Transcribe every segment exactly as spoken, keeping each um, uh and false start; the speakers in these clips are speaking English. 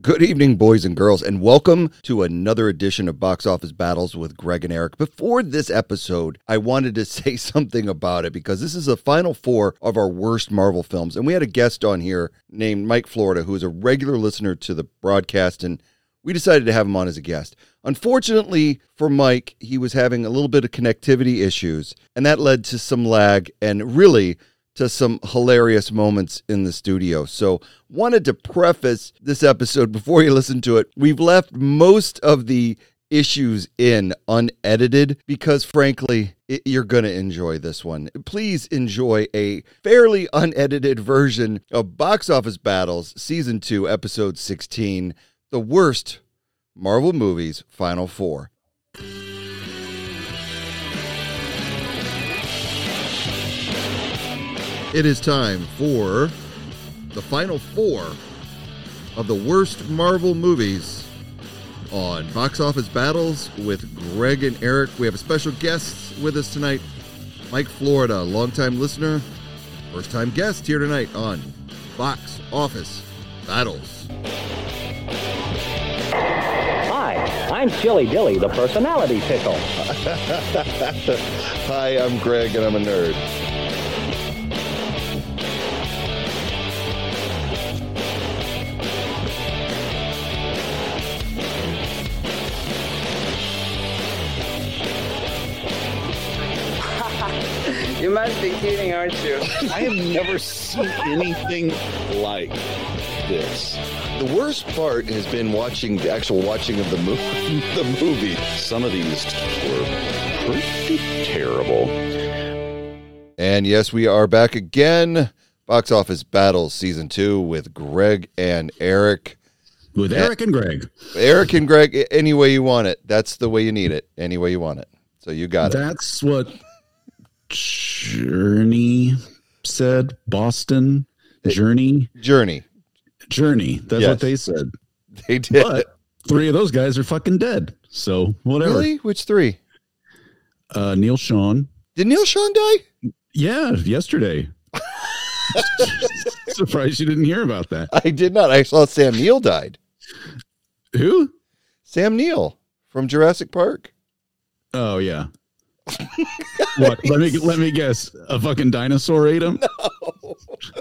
Good evening, boys and girls, and welcome to another edition of Box Office Battles with Greg and Eric. Before this episode, I wanted to say something about it because this is the final four of our worst Marvel films, and we had a guest on here named Mike Florida, who is a regular listener to the broadcast, and we decided to have him on as a guest. Unfortunately for Mike, he was having a little bit of connectivity issues, and that led to some lag and really to some hilarious moments in the studio. So wanted to preface this episode before you listen to it. We've left most of the issues in unedited because frankly, it, you're going to enjoy this one. Please enjoy a fairly unedited version of Box Office Battles Season two, Episode sixteen, The Worst Marvel Movies Final Four. It is time for the final four of the worst Marvel movies on Box Office Battles with Greg and Eric. We have a special guest with us tonight, Mike Florida, longtime listener, first-time guest here tonight on Box Office Battles. Hi, I'm Chili Dilly, the personality pickle. Hi, I'm Greg, and I'm a nerd. You must be kidding, aren't you? I have never seen anything like this. The worst part has been watching the actual watching of the movie. The movie. Some of these were pretty terrible. And yes, we are back again. Box Office Battles Season two with Greg and Eric. With Eric and Greg. Eric and Greg, any way you want it. That's the way you need it. Any way you want it. So you got it. That's what Journey said. Boston. Journey. Journey. Journey. That's Yes. what they said. They did. But three of those guys are fucking dead. So whatever. Really? Which three? Uh, Neil Sean. Did Neil Sean die? Yeah, yesterday. Surprised you didn't hear about that. I did not. I saw Sam Neill died. Who? Sam Neill from Jurassic Park. Oh yeah. What? Let me let me guess. A fucking dinosaur ate him? No.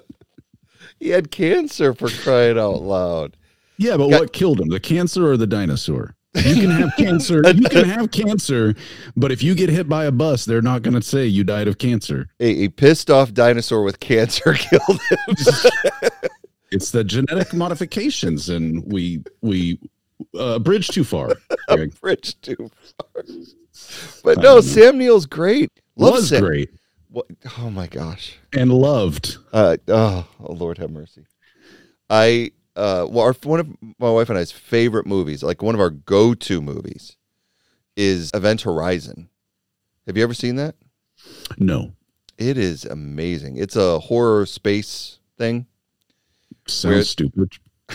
He had cancer, for crying out loud. Yeah, but Got- what killed him? The cancer or the dinosaur? You can have cancer. You can have cancer, but if you get hit by a bus, they're not going to say you died of cancer. A, a pissed off dinosaur with cancer killed him. It's the genetic modifications, and we we uh, bridge too far. Greg. Bridge too far. But no, Sam Neill's great. Love Was Sam. great What? Oh my gosh. and loved. Uh, oh, oh, Lord have mercy. I uh, well, our, one of my wife and I's favorite movies, like one of our go-to movies, is Event Horizon. Have you ever seen that? No, It is amazing. It's a horror space thing. sounds Where- stupid.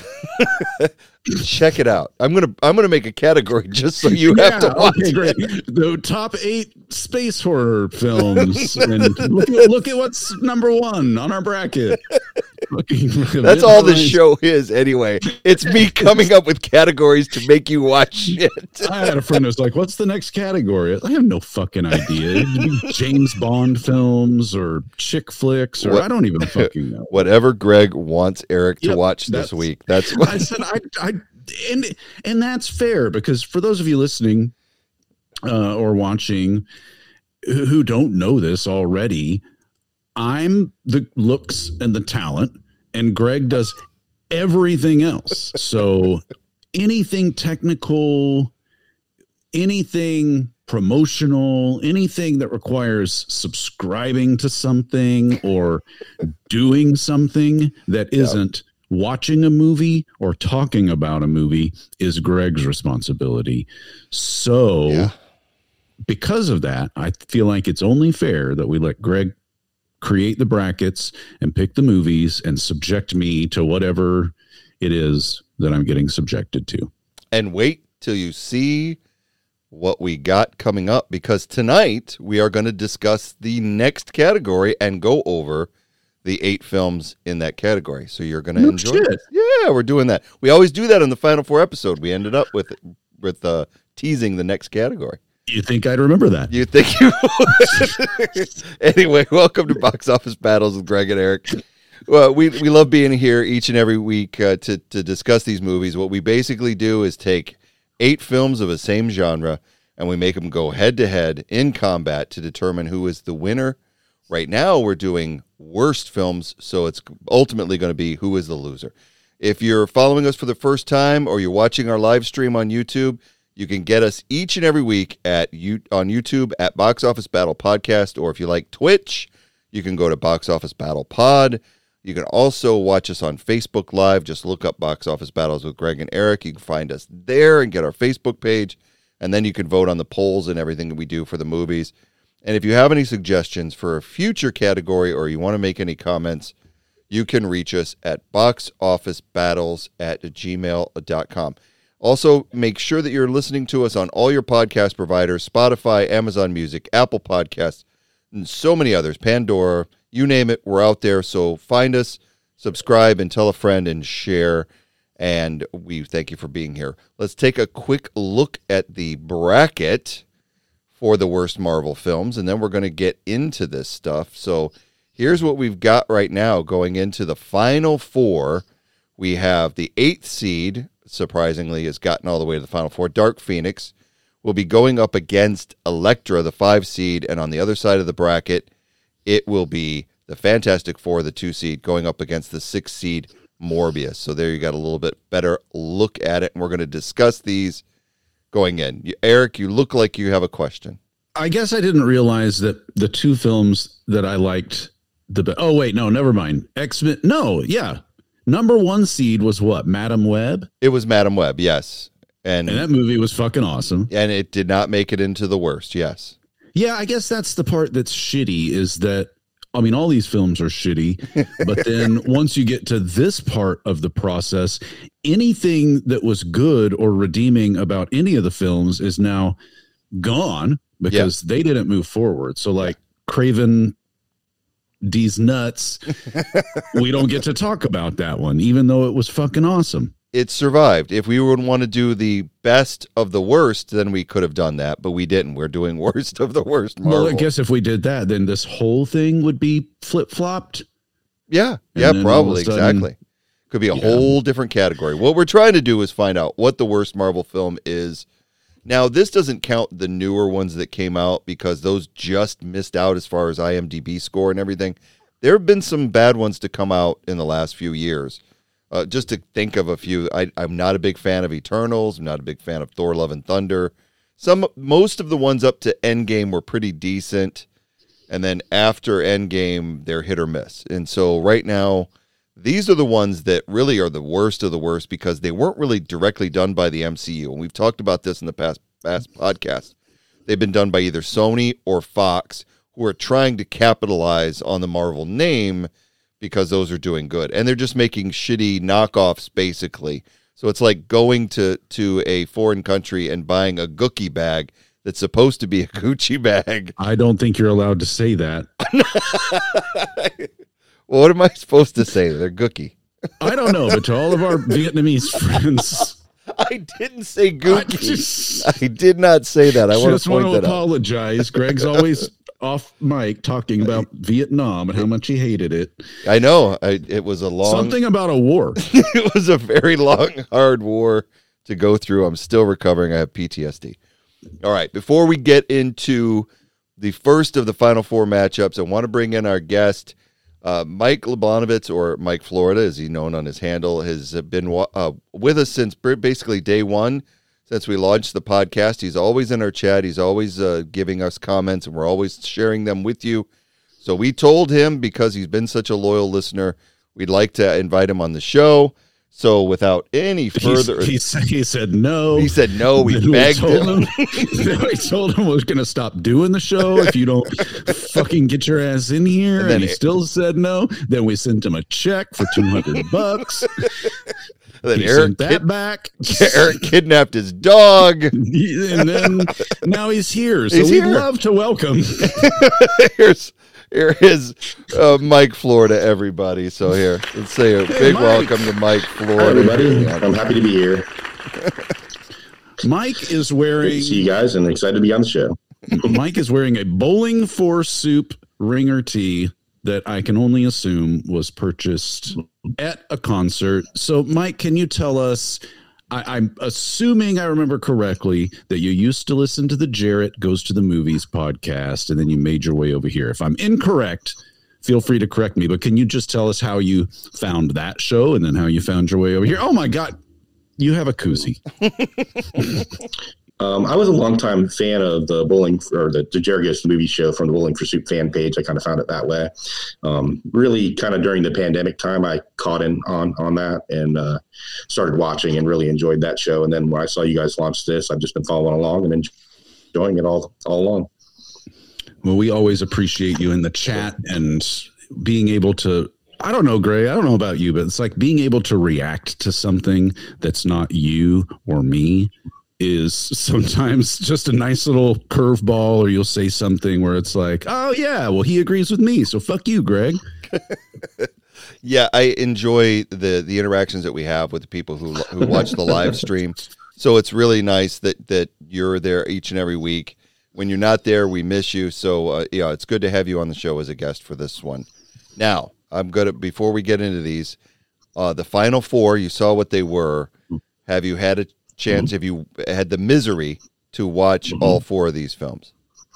Check it out. I'm gonna I'm gonna make a category just so you have to watch. Okay, great. The top eight space horror films, and look at, look at what's number one on our bracket. That's all the show is anyway. It's me coming up with categories to make you watch shit. I had a friend who was like, "What's the next category?" I have no fucking idea. It'd be James Bond films or chick flicks, or What- I don't even fucking know. Whatever Greg wants Eric to Yep, watch this that's- week. That's what I said, I, I, and and that's fair because for those of you listening uh, or watching who who don't know this already, I'm the looks and the talent, and Greg does everything else. So anything technical, anything promotional, anything that requires subscribing to something or doing something that isn't watching a movie or talking about a movie is Greg's responsibility. So Yeah. because of that, I feel like it's only fair that we let Greg create the brackets and pick the movies and subject me to whatever it is that I'm getting subjected to. And wait till you see what we got coming up, because tonight we are going to discuss the next category and go over the eight films in that category. So you're going to No enjoy shit. it. Yeah, we're doing that. We always do that in the Final Four episode. We ended up with with uh, teasing the next category. You think I'd remember that? You think you would? Anyway, welcome to Box Office Battles with Greg and Eric. Well, we we love being here each and every week uh, to to discuss these movies. What we basically do is take eight films of the same genre and we make them go head to head in combat to determine who is the winner. Right now, we're doing worst films, so it's ultimately going to be who is the loser. If you're following us for the first time or you're watching our live stream on YouTube, you can get us each and every week at you on YouTube at Box Office Battle Podcast, or if you like Twitch, you can go to Box Office Battle Pod. You can also watch us on Facebook Live. Just look up Box Office Battles with Greg and Eric. You can find us there and get our Facebook page, and then you can vote on the polls and everything that we do for the movies. And if you have any suggestions for a future category or you want to make any comments, you can reach us at boxofficebattles at gmail dot com. Also, make sure that you're listening to us on all your podcast providers, Spotify, Amazon Music, Apple Podcasts, and so many others, Pandora, you name it, we're out there. So find us, subscribe, and tell a friend and share. And we thank you for being here. Let's take a quick look at the bracket for the worst Marvel films, and then we're going to get into this stuff. So here's what we've got right now going into the final four. We have the eighth seed, surprisingly, has gotten all the way to the final four. Dark Phoenix will be going up against Elektra, the five seed, and on the other side of the bracket, it will be the Fantastic Four, the two seed, going up against the six seed Morbius. So there you got a little bit better look at it, and we're going to discuss these going in. Eric, you look like you have a question. I guess I didn't realize that the two films that I liked the be- oh wait, no, never mind. X-Men. No, yeah. Number one seed was what? Madam Web? It was Madam Web, yes. And, And that movie was fucking awesome. and it did not make it into the worst, yes. Yeah, I guess that's the part that's shitty is that, I mean, all these films are shitty, but then once you get to this part of the process, anything that was good or redeeming about any of the films is now gone because they didn't move forward. So like Craven D's nuts, we don't get to talk about that one, even though it was fucking awesome. It survived. If we would want to do the best of the worst, then we could have done that, but we didn't. We're doing worst of the worst Marvel. Well, I guess if we did that, then this whole thing would be flip-flopped. Yeah, And yeah, then probably, all of a sudden- exactly. Could be a Yeah. whole different category. What we're trying to do is find out what the worst Marvel film is. Now, this doesn't count the newer ones that came out because those just missed out as far as I M D B score and everything. There have been some bad ones to come out in the last few years. Uh, just to think of a few, I, I'm not a big fan of Eternals. I'm not a big fan of Thor: Love and Thunder. Some, most of the ones up to Endgame were pretty decent, and then after Endgame, they're hit or miss. And so right now, these are the ones that really are the worst of the worst because they weren't really directly done by the M C U. And we've talked about this in the past past podcast. They've been done by either Sony or Fox, who are trying to capitalize on the Marvel name because those are doing good. And they're just making shitty knockoffs, basically. So it's like going to, to a foreign country and buying a Gookie bag that's supposed to be a Gucci bag. I don't think you're allowed to say that. Well, what am I supposed to say? They're Gookie. I don't know, but to all of our Vietnamese friends, I didn't say I Gookie. just, I did not say that. I want just to want point to that out. apologize. Greg's always off mic talking about Vietnam and how much he hated it. I know. I, it was a long... Something about a war. It was a very long, hard war to go through. I'm still recovering. I have P T S D. All right. Before we get into the first of the Final Four matchups, I want to bring in our guest, uh, Mike Leblanovitz, or Mike Florida, as he's known on his handle, has been uh, with us since basically day one, since we launched the podcast. He's always in our chat. He's always uh, giving us comments, and we're always sharing them with you. So we told him, because he's been such a loyal listener, we'd like to invite him on the show. So without any further... He, he, said, he said no. He said no. We Then begged told him. him. Then we told him we was going to stop doing the show if you don't fucking get your ass in here. And And, then he it- still said no. Then we sent him a check for two hundred bucks. Then He Eric, sent that kid- back. Eric kidnapped his dog. And then now he's here. So He's we'd here. love to welcome. here's here is uh, Mike Florida, everybody. So here, let's say a Hey, big Mike. welcome to Mike Florida. Hi, everybody. I'm happy to be here. Mike is Great wearing to see you guys and excited to be on the show. Mike is wearing a Bowling for Soup ringer tee that I can only assume was purchased at a concert. So, Mike, can you tell us? I, I'm assuming I remember correctly that you used to listen to the Jarrett Goes to the Movies podcast, and then you made your way over here. If I'm incorrect, feel free to correct me. But can you just tell us how you found that show and then how you found your way over here? Oh my God, you have a koozie. Um, I was a longtime fan of the Bowling or the, the Jarrett Goes to the Movie show from the Bowling for Soup fan page. I kind of found it that way. Um, really, kind of during the pandemic time, I caught in on on that and uh, started watching and really enjoyed that show. And then when I saw you guys launch this, I've just been following along and enjoying it all all along. Well, we always appreciate you in the chat and being able to. I don't know, Gray. I don't know about you, but it's like being able to react to something that's not you or me is sometimes just a nice little curveball, or you'll say something where it's like, oh yeah, well, he agrees with me, so fuck you, Greg. Yeah, I enjoy the the interactions that we have with the people who who watch the live stream. So it's really nice that that you're there each and every week. When you're not there, we miss you. So uh, yeah, it's good to have you on the show as a guest for this one. Now, I'm gonna before we get into these, uh, the final four. You saw what they were. Have you had a chance? Have you had the misery to watch mm-hmm. all four of these films?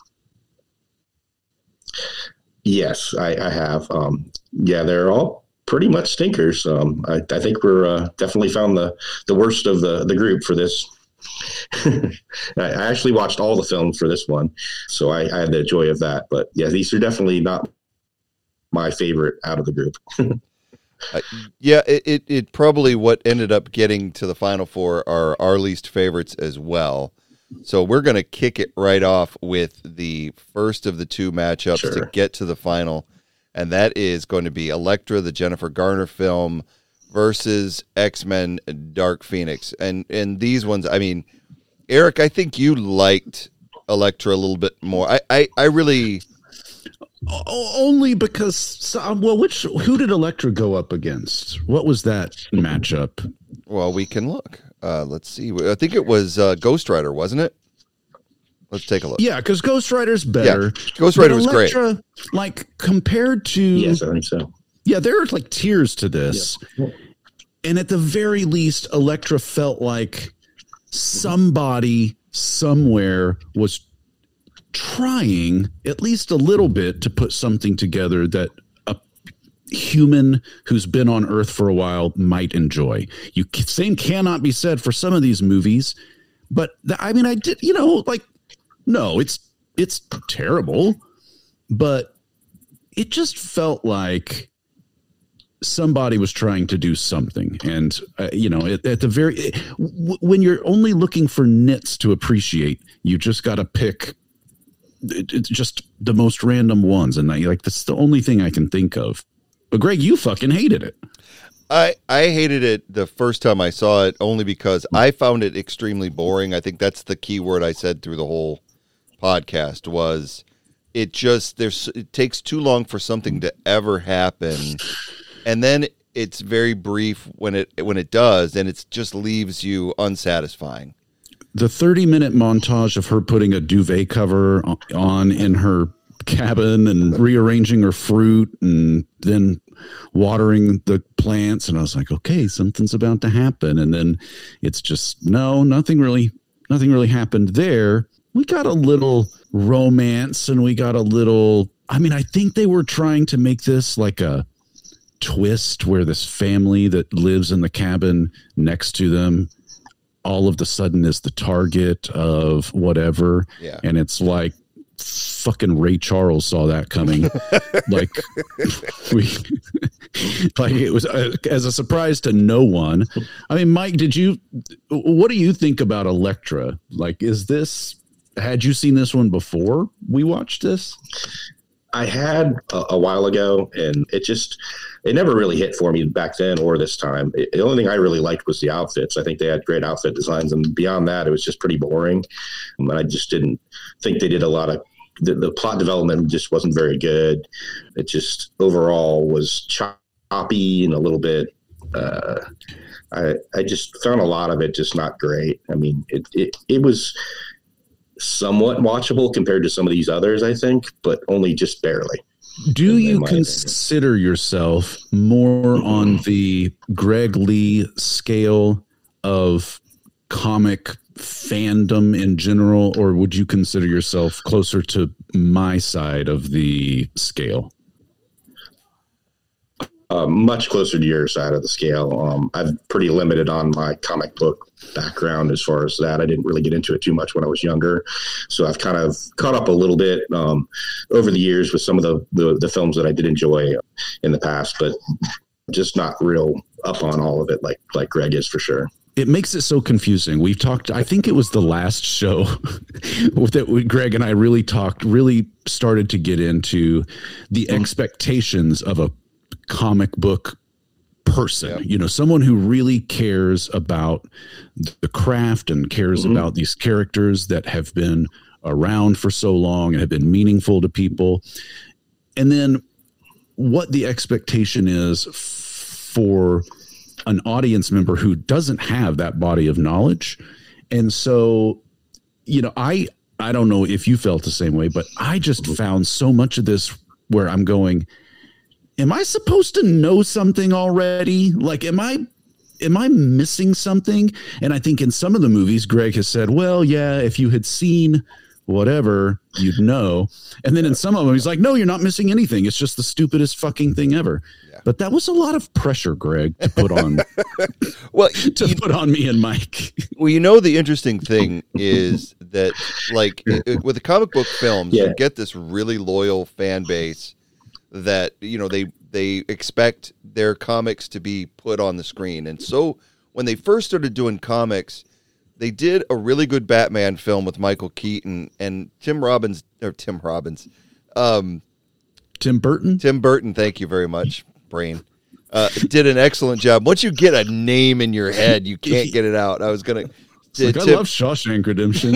Yes, I, I have. Um, yeah, they're all pretty much stinkers. Um, I, I think we're uh, definitely found the, the worst of the, the group for this. I, I actually watched all the films for this one, so I, I had the joy of that. But yeah, these are definitely not my favorite out of the group. Uh, yeah, it, it, it probably what ended up getting to the final four are our least favorites as well. So we're going to kick it right off with the first of the two matchups Sure. to get to the final, and that is going to be Elektra, the Jennifer Garner film, versus X-Men Dark Phoenix. And and these ones, I mean, Eric, I think you liked Elektra a little bit more. I, I, I really... O- only because, well, which who did Elektra go up against? What was that matchup? Well, we can look. Uh, let's see. I think it was uh, Ghost Rider, wasn't it? Let's take a look. Yeah, because Ghost Rider's better. Yeah, Ghost Rider was Elektra, great. Like, compared to... Yes, I think so. Yeah, there are like tiers to this. Yeah. And at the very least, Elektra felt like somebody somewhere was trying at least a little bit to put something together that a human who's been on Earth for a while might enjoy. You same cannot be said for some of these movies, but the, I mean, I did, you know, like, no, it's it's terrible, but it just felt like somebody was trying to do something. And, uh, you know, at, at the very, it, w- when you're only looking for nits to appreciate, you just got to pick it, it's just the most random ones. And I, like, that's the only thing I can think of. But Greg, you fucking hated it. I, I hated it the first time I saw it only because I found it extremely boring. I think that's the key word I said through the whole podcast was it just, there's, it takes too long for something to ever happen. And then it's very brief when it, when it does, and it just leaves you unsatisfying. The thirty minute montage of her putting a duvet cover on in her cabin and rearranging her fruit and then watering the plants. And I was like, okay, something's about to happen. And then it's just, no, nothing really, nothing really happened there. We got a little romance and we got a little, I mean, I think they were trying to make this like a twist where this family that lives in the cabin next to them all of the sudden is the target of whatever. Yeah. And it's like fucking Ray Charles saw that coming. like we, like it was uh, as a surprise to no one. I mean, Mike, did you, what do you think about Elektra? Like, is this, had you seen this one before we watched this? I had a, a while ago, and it just, it never really hit for me back then or this time. It, the only thing I really liked was the outfits. I think they had great outfit designs, and beyond that, it was just pretty boring. And I just didn't think they did a lot of the, the plot development just wasn't very good. It just overall was choppy and a little bit. Uh, I I just found a lot of it just not great. I mean, it it, it was somewhat watchable compared to some of these others, I think, but only just barely. Do in, you in consider opinion. yourself more mm-hmm. on the Greg Lee scale of comic fandom in general, or would you consider yourself closer to my side of the scale? Uh, much closer to your side of the scale. Um, I'm pretty limited on my comic book background as far as that. I didn't really get into it too much when I was younger. So I've kind of caught up a little bit um, over the years with some of the, the, the films that I did enjoy in the past, but just not real up on all of it like, like Greg is for sure. It makes it so confusing. We've talked, I think it was the last show that we, Greg and I really talked, really started to get into the mm-hmm. expectations of a comic book person, yep. you know, someone who really cares about the craft and cares mm-hmm. about these characters that have been around for so long and have been meaningful to people. And then what the expectation is for an audience member who doesn't have that body of knowledge. And so, you know, I, I don't know if you felt the same way, but I just found so much of this where I'm going, am I supposed to know something already? Like, am I, am I missing something? And I think in some of the movies, Greg has said, well, yeah, if you had seen whatever, you'd know. And then in some of them, he's like, no, you're not missing anything. It's just the stupidest fucking thing ever. Yeah. But that was a lot of pressure, Greg, to put on, well, to you, put on me and Mike. Well, you know, the interesting thing is that, like, with the comic book films, yeah. you get this really loyal fan base that, you know, they they expect their comics to be put on the screen. And so when they first started doing comics, they did a really good Batman film with Michael Keaton and Tim Robbins, or Tim Robbins. Um, Tim Burton? Tim Burton, thank you very much, brain. Uh, did an excellent job. Once you get a name in your head, you can't get it out. I was going to... Like, I love Shawshank Redemption.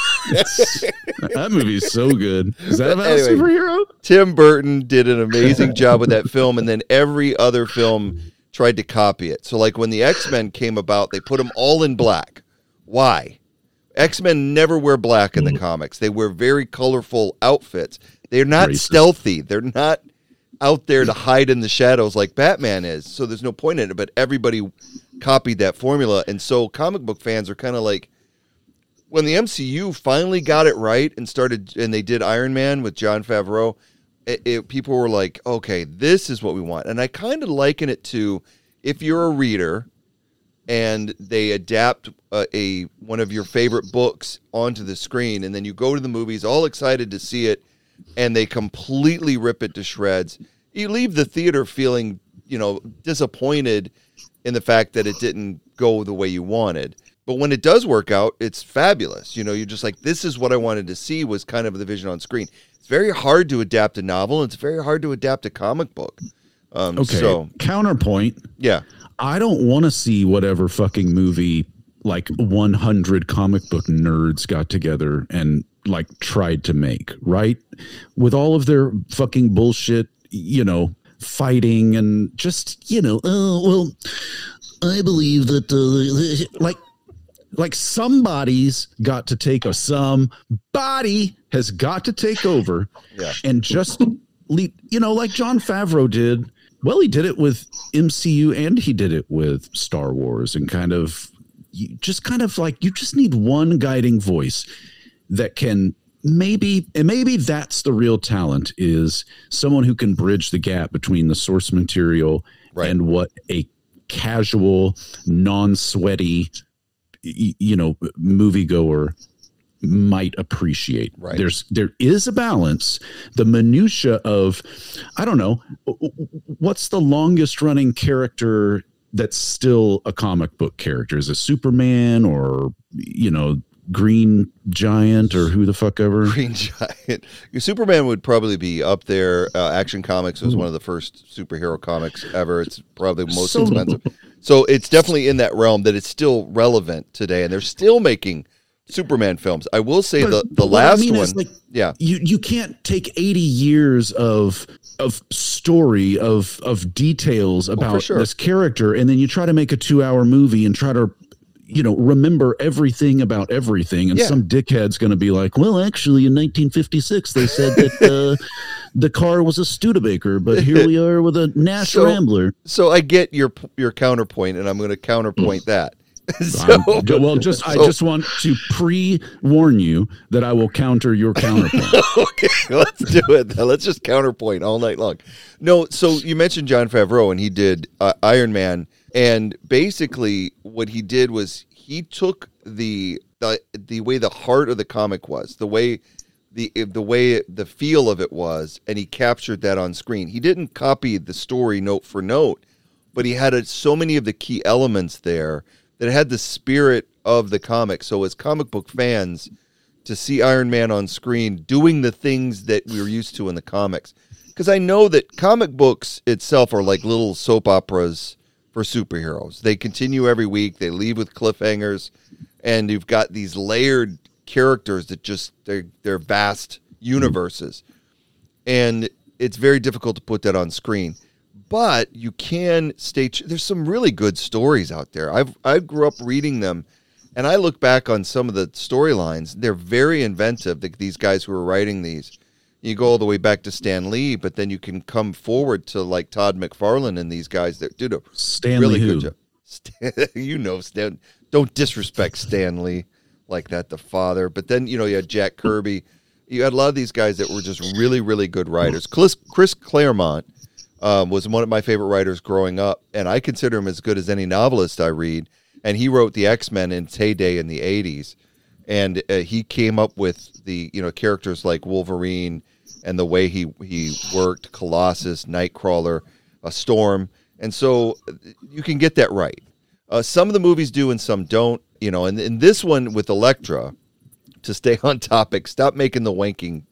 That movie's so good. Is that about anyway, a superhero? Tim Burton did an amazing job with that film, and then every other film tried to copy it. So, like, when the X-Men came about, they put them all in black. Why? X-Men never wear black in the comics. They wear very colorful outfits. They're not Racist. stealthy. They're not out there to hide in the shadows like Batman is. So there's no point in it, but everybody copied that formula. And so comic book fans are kind of like, when the M C U finally got it right and started, and they did Iron Man with Jon Favreau, it, it, people were like, okay, this is what we want. And I kind of liken it to, if you're a reader and they adapt a, a one of your favorite books onto the screen, and then you go to the movies all excited to see it, and they completely rip it to shreds. You leave the theater feeling, you know, disappointed in the fact that it didn't go the way you wanted. But when it does work out, it's fabulous. You know, you're just like, this is what I wanted to see, was kind of the vision on screen. It's very hard to adapt a novel. It's very hard to adapt a comic book. Um, okay. So, counterpoint. Yeah. I don't want to see whatever fucking movie like one hundred comic book nerds got together and like tried to make, right? With all of their fucking bullshit, you know, fighting and just, you know, oh, well, I believe that, uh, like, like somebody's got to take a, somebody has got to take over yeah. and just lead, you know, like Jon Favreau did. Well, he did it with M C U and he did it with Star Wars, and kind of, you just kind of like, you just need one guiding voice that can maybe, and maybe that's the real talent, is someone who can bridge the gap between the source material right. and what a casual, non-sweaty, you know, moviegoer might appreciate. Right. There's, there is a balance. The minutia of, I don't know, what's the longest running character that's still a comic book character? Is it Superman or, you know, Green Giant or who the fuck ever? Green Giant. Superman would probably be up there. Uh, Action Comics was Ooh. one of the first superhero comics ever. It's probably the most so, expensive. So it's definitely in that realm that it's still relevant today, and they're still making Superman films. I will say But- the the but what I last mean one. is, like, yeah. you you can't take eighty years of of story of of details about sure. this character, and then you try to make a two hour movie and try to, you know, remember everything about everything, and Yeah. some dickhead's going to be like, well, actually, in nineteen fifty-six, they said that uh, the car was a Studebaker, but here we are with a Nash So- Rambler. So I get your your counterpoint, and I'm going to counterpoint that. so, I'm- well, just I so- just want to pre-warn you that I will counter your counterpoint. okay, let's do it. Then. Let's just counterpoint all night long. No, so you mentioned Jon Favreau, and he did uh, Iron Man, and basically what he did was he took the the the way the heart of the comic was, the way the the way the feel of it was, and he captured that on screen. He didn't copy the story note for note, but he had a, so many of the key elements there that it had the spirit of the comic. So as comic book fans, to see Iron Man on screen doing the things that we were used to in the comics. Because I know that comic books itself are like little soap operas for superheroes. They continue every week. They leave with cliffhangers. And you've got these layered characters that just, they're, they're vast universes. And it's very difficult to put that on screen. But you can stay. There's some really good stories out there. I've I grew up reading them, and I look back on some of the storylines. They're very inventive. The, these guys who are writing these, you go all the way back to Stan Lee, but then you can come forward to like Todd McFarlane and these guys that did a Stanley really who? good job. Stan, you know, Stan. Don't disrespect Stan Lee like that, the father. But then you know you had Jack Kirby. You had a lot of these guys that were just really, really good writers. Chris, Chris Claremont. Um, was one of my favorite writers growing up, and I consider him as good as any novelist I read. And he wrote the X-Men in its heyday in the eighties, and uh, he came up with the you know characters like Wolverine and the way he he worked Colossus, Nightcrawler, uh, Storm, and so you can get that right. Uh, some of the movies do, and some don't. You know, and in this one with Elektra, to stay on topic, stop making the wanking.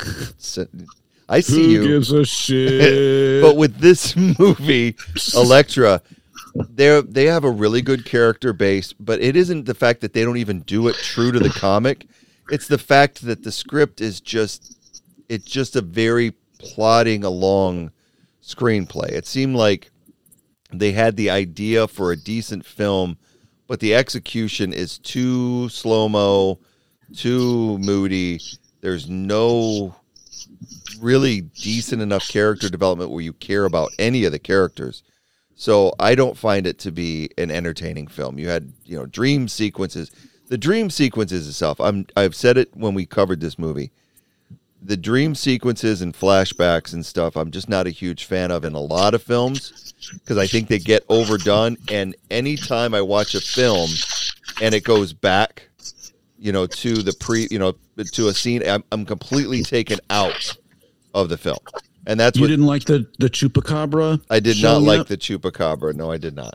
I see Who you. gives a shit? But with this movie, Elektra, they they have a really good character base, but it isn't the fact that they don't even do it true to the comic. It's the fact that the script is just it's just a very plodding along screenplay. It seemed like they had the idea for a decent film, but the execution is too slow-mo, too moody. There's no really decent enough character development where you care about any of the characters. So I don't find it to be an entertaining film. You had, you know, dream sequences. The dream sequences itself, I'm I've said it when we covered this movie. The dream sequences and flashbacks and stuff, I'm just not a huge fan of in a lot of films because I think they get overdone. And anytime I watch a film and it goes back, you know, to the pre, you know, to a scene, I'm, I'm completely taken out of the film. And that's You what didn't like the the chupacabra? I did not showing like up? the chupacabra. No, I did not.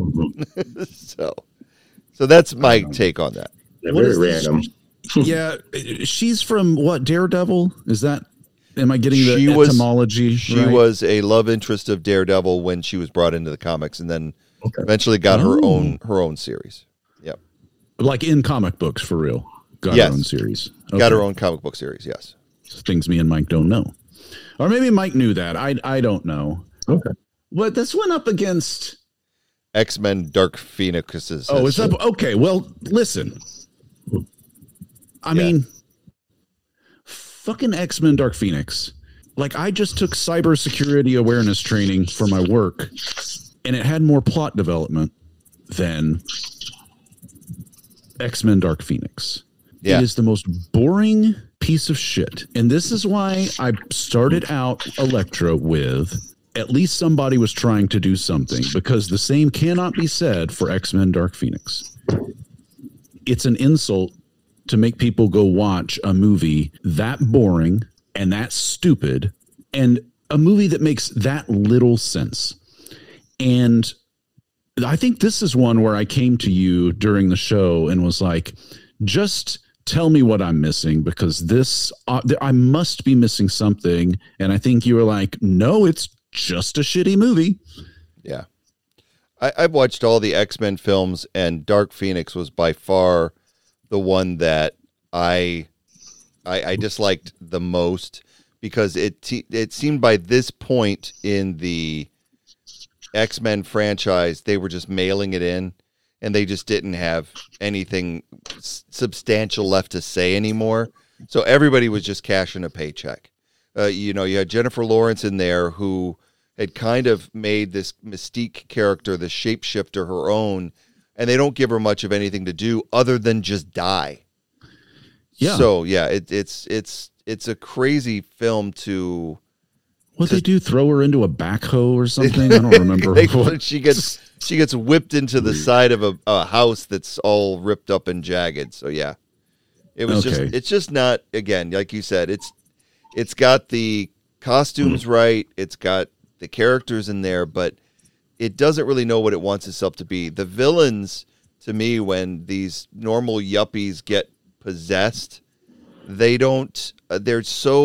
so, so that's my take on that. They're What very is this? random. Yeah, she's from what, Daredevil? Is that? Am I getting the She was- etymology? She right? was a love interest of Daredevil when she was brought into the comics, and then Okay. eventually got her Oh. own her own series. Yep, like in comic books for real. Got Yes. her own series. got Okay. her own comic book series. Yes. Things me and Mike don't know, or maybe Mike knew that. I I don't know. Okay. But this went up against. X-Men Dark Phoenixes. Oh, it's up. Okay, well, listen. I Yeah. mean, fucking X-Men Dark Phoenix. Like, I just took cybersecurity awareness training for my work, and it had more plot development than X-Men Dark Phoenix. Yeah. It is the most boring piece of shit. And this is why I started out Elektra with at least somebody was trying to do something, because the same cannot be said for X-Men Dark Phoenix. It's an insult to make people go watch a movie that boring and that stupid, and a movie that makes that little sense. And I think this is one where I came to you during the show and was like, just tell me what I'm missing, because this, uh, I must be missing something. And I think you were like, no, it's just a shitty movie. Yeah. I, I've watched all the X-Men films, and Dark Phoenix was by far the one that I I, I disliked the most, because it te- it seemed by this point in the X-Men franchise they were just mailing it in, and they just didn't have anything s- substantial left to say anymore. So everybody was just cashing a paycheck. Uh, you know, you had Jennifer Lawrence in there who had kind of made this Mystique character, the shapeshifter, her own, and they don't give her much of anything to do other than just die. Yeah. So yeah, it, it's it's it's a crazy film to. What they do? Throw her into a backhoe or something? I don't remember. they, she gets she gets whipped into the side of a, a house that's all ripped up and jagged. So yeah, it was Okay. just it's just not, again, like you said, it's it's got the costumes right, it's got the characters in there, but it doesn't really know what it wants itself to be. The villains, to me, when these normal yuppies get possessed, they don't. Uh, they're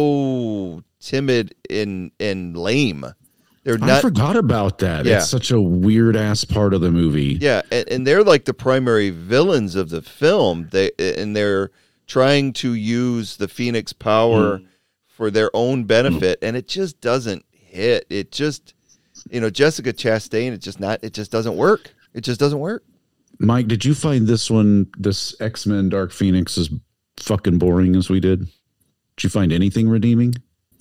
so timid and and lame. They're not. I forgot about that. Yeah. It's such a weird ass part of the movie. Yeah, and, and they're like the primary villains of the film. They and they're trying to use the Phoenix power mm. for their own benefit, mm. and it just doesn't hit. It just, you know, Jessica Chastain. It just not. It just doesn't work. It just doesn't work. Mike, did you find this one, this X-Men Dark Phoenix, as fucking boring as we did? Did you find anything redeeming?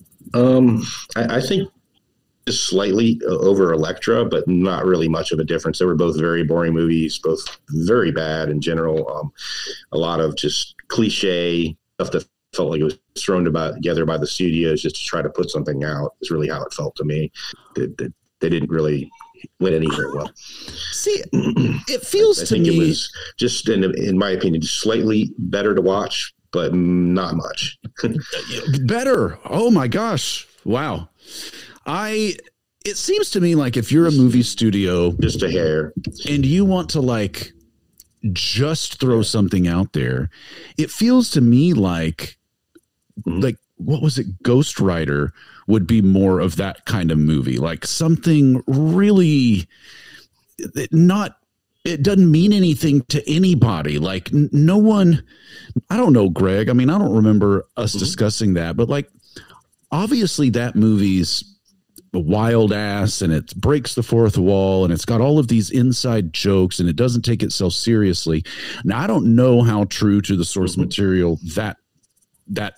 Um, I, I think just slightly over Elektra, but not really much of a difference. They were both very boring movies, both very bad in general. Um, a lot of just cliche stuff that felt like it was thrown about together by the studios just to try to put something out. Is really how it felt to me. They, they, they didn't really win any very well. See, it feels I, I to think me it was just, in, in my opinion, just slightly better to watch, but not much. Better. Oh my gosh. Wow. I, it seems to me like if you're a movie studio, just a hair, and you want to like just throw something out there, it feels to me like, mm-hmm. like, what was it? Ghost Rider would be more of that kind of movie, like something really not, it doesn't mean anything to anybody. Like n- no one, I don't know, Greg. I mean, I don't remember us mm-hmm. discussing that, but like, obviously that movie's a wild ass and it breaks the fourth wall and it's got all of these inside jokes and it doesn't take itself seriously. Now, I don't know how true to the source mm-hmm. material that, that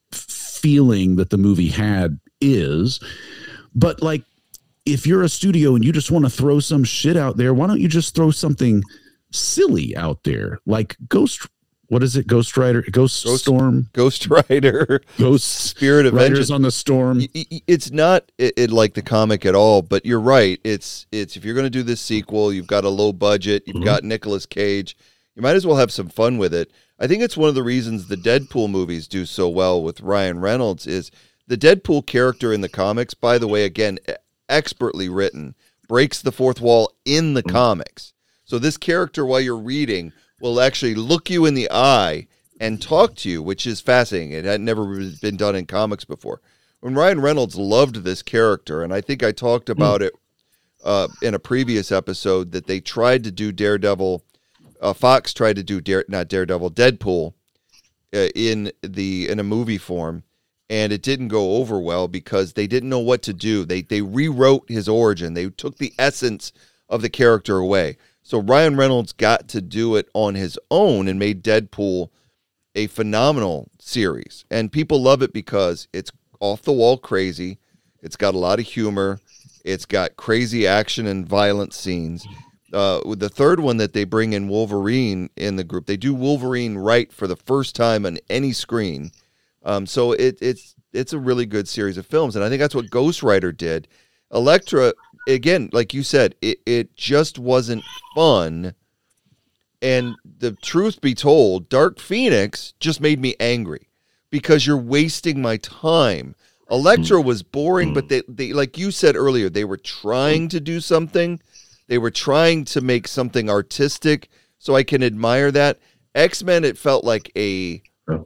feeling that the movie had is, but like, if you're a studio and you just want to throw some shit out there, why don't you just throw something silly out there? Like Ghost, what is it? Ghost Rider, Ghost, Ghost Storm, Ghost Rider, Ghost Spirit of Riders Vengeance on the Storm. It's not it, it like the comic at all, but you're right. It's it's if you're going to do this sequel, you've got a low budget, you've mm-hmm. got Nicolas Cage, you might as well have some fun with it. I think it's one of the reasons the Deadpool movies do so well with Ryan Reynolds is the Deadpool character in the comics, by the way, again, expertly written, breaks the fourth wall in the mm-hmm. comics. So this character, while you're reading, will actually look you in the eye and talk to you, which is fascinating. It had never been done in comics before. When Ryan Reynolds loved this character, and I think I talked about mm. it uh, in a previous episode, that they tried to do Daredevil, uh, Fox tried to do, Dare, not Daredevil, Deadpool uh, in the in a movie form, and it didn't go over well because they didn't know what to do. They they rewrote his origin. They took the essence of the character away. So Ryan Reynolds got to do it on his own and made Deadpool a phenomenal series. And people love it because it's off the wall crazy. It's got a lot of humor. It's got crazy action and violent scenes. Uh, with the third one that they bring in Wolverine in the group, they do Wolverine right for the first time on any screen. Um, so it, it's it's a really good series of films. And I think that's what Ghost Rider did. Elektra, again, like you said, it, it just wasn't fun. And the truth be told, Dark Phoenix just made me angry because you're wasting my time. Elektra was boring, but they, they, like you said earlier, they were trying to do something. They were trying to make something artistic, so I can admire that. X-Men, it felt like a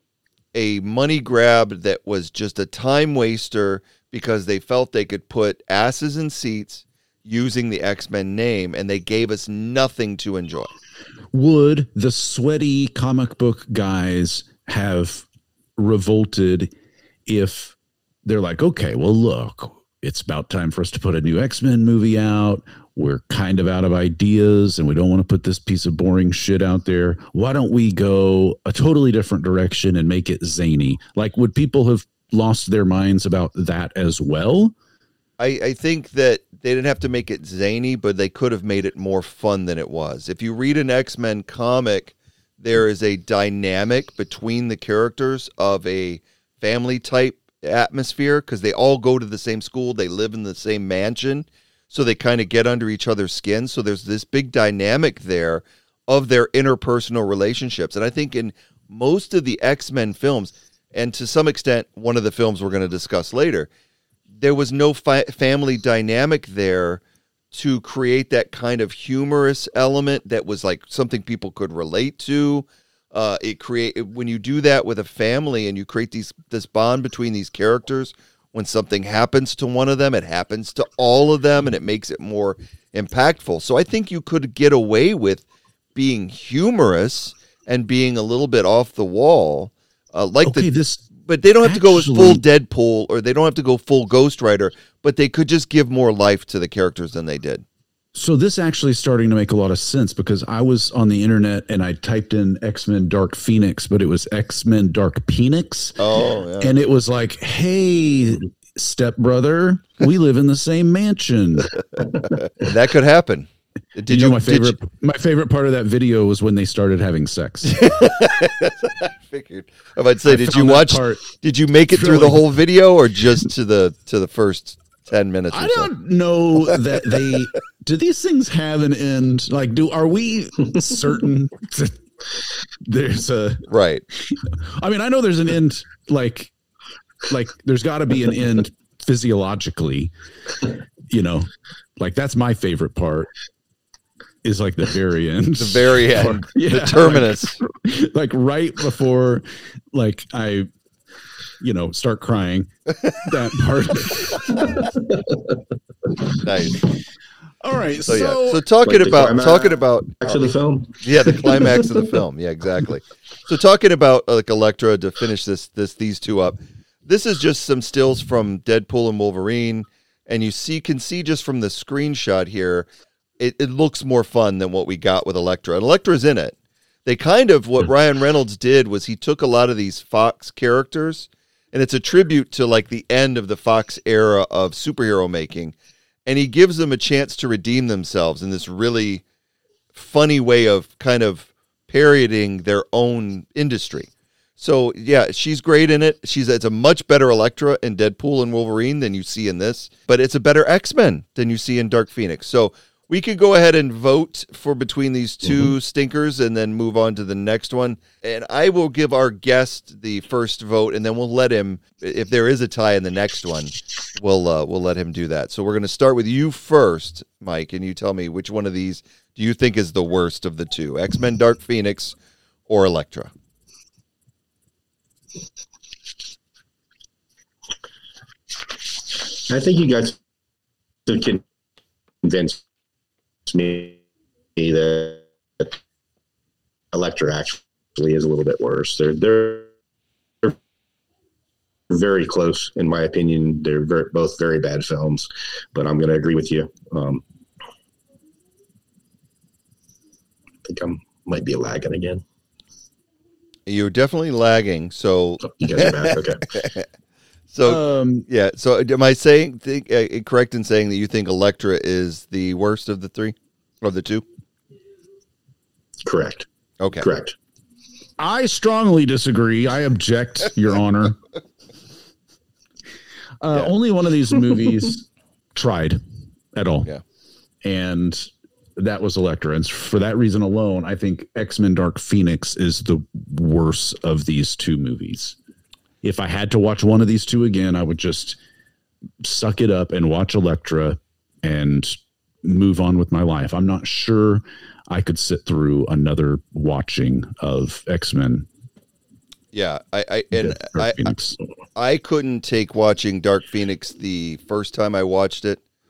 a money grab that was just a time waster because they felt they could put asses in seats, using the X-Men name, and they gave us nothing to enjoy. Would the sweaty comic book guys have revolted if they're like, okay, well, look, it's about time for us to put a new X-Men movie out. We're kind of out of ideas and we don't want to put this piece of boring shit out there. Why don't we go a totally different direction and make it zany? Like, would people have lost their minds about that as well? I, I think that they didn't have to make it zany, but they could have made it more fun than it was. If you read an X-Men comic, there is a dynamic between the characters of a family type atmosphere because they all go to the same school. They live in the same mansion. So they kind of get under each other's skin. So there's this big dynamic there of their interpersonal relationships. And I think in most of the X-Men films, and to some extent, one of the films we're going to discuss later, there was no fi- family dynamic there to create that kind of humorous element that was like something people could relate to. Uh, it create when you do that with a family and you create these this bond between these characters. When something happens to one of them, it happens to all of them, and it makes it more impactful. So I think you could get away with being humorous and being a little bit off the wall, uh, like okay, the. This But they don't have actually, to go as full Deadpool, or they don't have to go full Ghost Rider, but they could just give more life to the characters than they did. So this actually is starting to make a lot of sense because I was on the internet and I typed in X-Men Dark Phoenix, but it was X-Men Dark Penix. Oh, yeah. And it was like, hey, stepbrother, we live in the same mansion. That could happen. Did you, you know my favorite you, my favorite part of that video was when they started having sex. I figured. I'd say, I did you found that watch? part Did you make it through the thrilling. whole video, or just to the to the first ten minutes? Or I so? don't know that they do these things have an end. Like, do are we certain that there's a Right. I mean, I know there's an end. Like, like there's got to be an end physiologically. You know, like that's my favorite part. Is like the very end. The very end. Yeah, the terminus. Like, like right before, like I, you know, start crying. That part. Nice. All right. So, So, yeah. So talking Like the about climax talking about of the film. yeah, the climax of the film. Yeah, exactly. So talking about uh, like Elektra to finish this this these two up. This is just some stills from Deadpool and Wolverine, and you see can see just from the screenshot here. It, it looks more fun than what we got with Elektra. And Elektra's in it. They kind of, what Ryan Reynolds did was he took a lot of these Fox characters, and it's a tribute to like the end of the Fox era of superhero making, and he gives them a chance to redeem themselves in this really funny way of kind of parodying their own industry. So yeah, she's great in it. She's it's a much better Elektra in Deadpool and Wolverine than you see in this, but it's a better X-Men than you see in Dark Phoenix. So we could go ahead and vote for between these two mm-hmm. stinkers and then move on to the next one. And I will give our guest the first vote, and then we'll let him, if there is a tie in the next one, we'll uh, we'll let him do that. So we're going to start with you first, Mike, and you tell me which one of these do you think is the worst of the two, X-Men Dark Phoenix or Elektra? I think you guys can convince me that Elektra actually is a little bit worse. They're they're, they're very close, in my opinion. They're very, both very bad films, but I'm going to agree with you. Um, I think I might be lagging again. You're definitely lagging. So oh, you guys are back. Okay. So um, yeah, so am I saying think, uh, correct in saying that you think Elektra is the worst of the three, of the two? Correct. Okay. Correct. I strongly disagree. I object, Your Honor. Uh, Yeah. Only one of these movies tried at all. Yeah. And that was Elektra. And for that reason alone, I think X-Men Dark Phoenix is the worst of these two movies. If I had to watch one of these two again, I would just suck it up and watch Elektra and move on with my life. I'm not sure I could sit through another watching of X-Men. Yeah, I, I and Dark I, Phoenix. I I couldn't take watching Dark Phoenix the first time I watched it.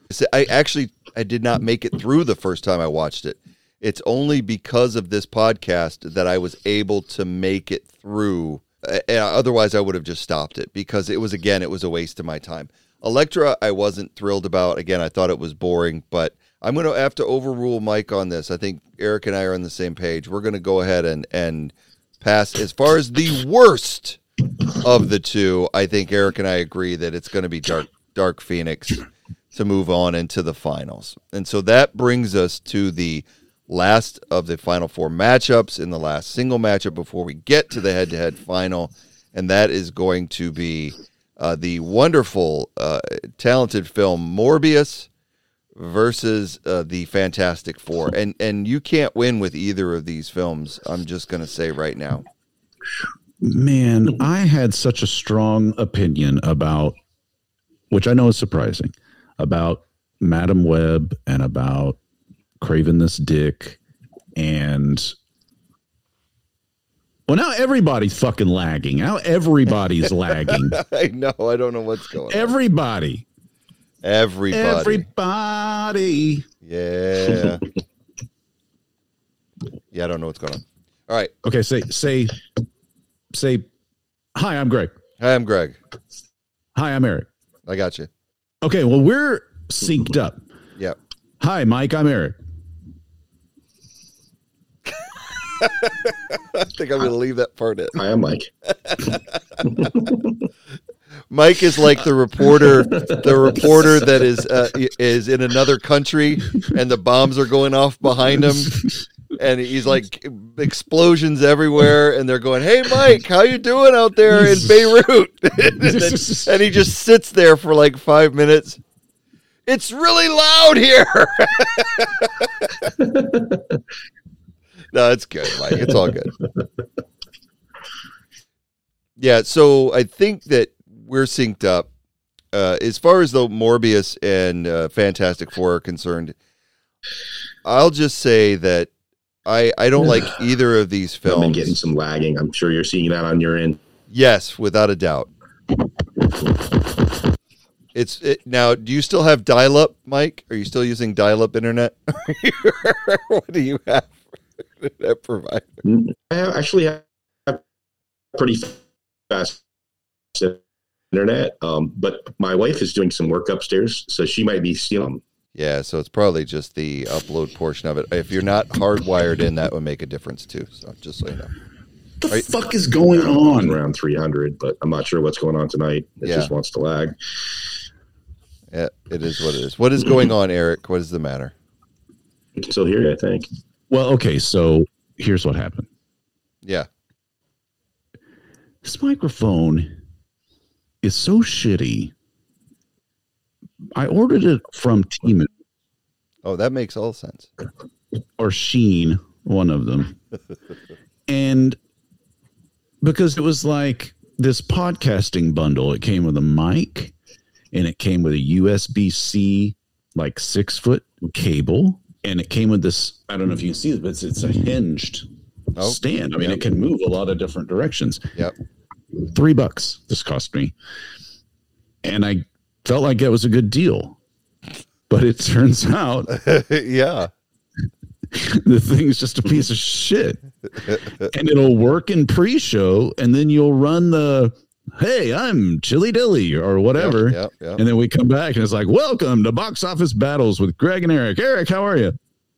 I actually I did not make it through the first time I watched it. It's only because of this podcast that I was able to make it through. Uh, otherwise, I would have just stopped it because it was, again, it was a waste of my time. Elektra, I wasn't thrilled about. Again, I thought it was boring, but I'm going to have to overrule Mike on this. I think Eric and I are on the same page. We're going to go ahead and, and pass. As far as the worst of the two, I think Eric and I agree that it's going to be Dark, Dark Phoenix to move on into the finals. And so that brings us to the last of the final four matchups in the last single matchup before we get to the head-to-head final, and that is going to be uh, the wonderful, uh, talented film Morbius versus uh, the Fantastic Four. And and you can't win with either of these films, I'm just going to say right now. Man, I had such a strong opinion about, which I know is surprising, about Madam Web and about Craven This Dick, and well, now everybody's fucking lagging. Now everybody's lagging. I know. I don't know what's going Everybody. on. Everybody. Everybody. Yeah. Yeah, I don't know what's going on. All right. Okay, say say say hi, I'm Greg. Hi, I'm Greg. Hi, I'm Eric. I got you. Okay, well, we're synced up. Yep. Hi, Mike, I'm Eric. I think I'm going to leave that part in. I am Mike. Mike is like the reporter, the reporter that is uh, is in another country, and the bombs are going off behind him, and he's like explosions everywhere, and they're going, "Hey, Mike, how you doing out there in Beirut?" and, then, and he just sits there for like five minutes. It's really loud here. No, it's good, Mike. It's all good. Yeah, so I think that we're synced up. Uh, as far as though Morbius and uh, Fantastic Four are concerned, I'll just say that I I don't like either of these films. I've been getting some lagging. I'm sure you're seeing that on your end. Yes, without a doubt. It's it, now. Do you still have dial-up, Mike? Are you still using dial-up internet? What do you have? That provider? I have, actually have pretty fast internet, um, but my wife is doing some work upstairs, so she might be stealing. Yeah, so it's probably just the upload portion of it. If you're not hardwired in, that would make a difference too. So just so you know. What the you, fuck is going on? Around three hundred, but I'm not sure what's going on tonight. It yeah. just wants to lag. Yeah, it is what it is. What is going on, Eric? What is the matter? You can still hear you, I think. Well, okay, so here's what happened. Yeah. This microphone is so shitty. I ordered it from Temu. Oh, that makes all sense. Or Sheen, one of them. And because it was like this podcasting bundle, it came with a mic and it came with a U S B C, like six foot cable. And it came with this, I don't know if you can see it, but it's, it's a hinged oh, stand. I mean, yep. It can move a lot of different directions. Yep. Three bucks this cost me. And I felt like it was a good deal. But it turns out yeah, the thing's just a piece of shit. And it'll work in pre-show, and then you'll run the, hey, I'm Chili Dilly or whatever. Yep, yep, yep. And then we come back and it's like, welcome to Box Office Battles with Greg and Eric. Eric, how are you?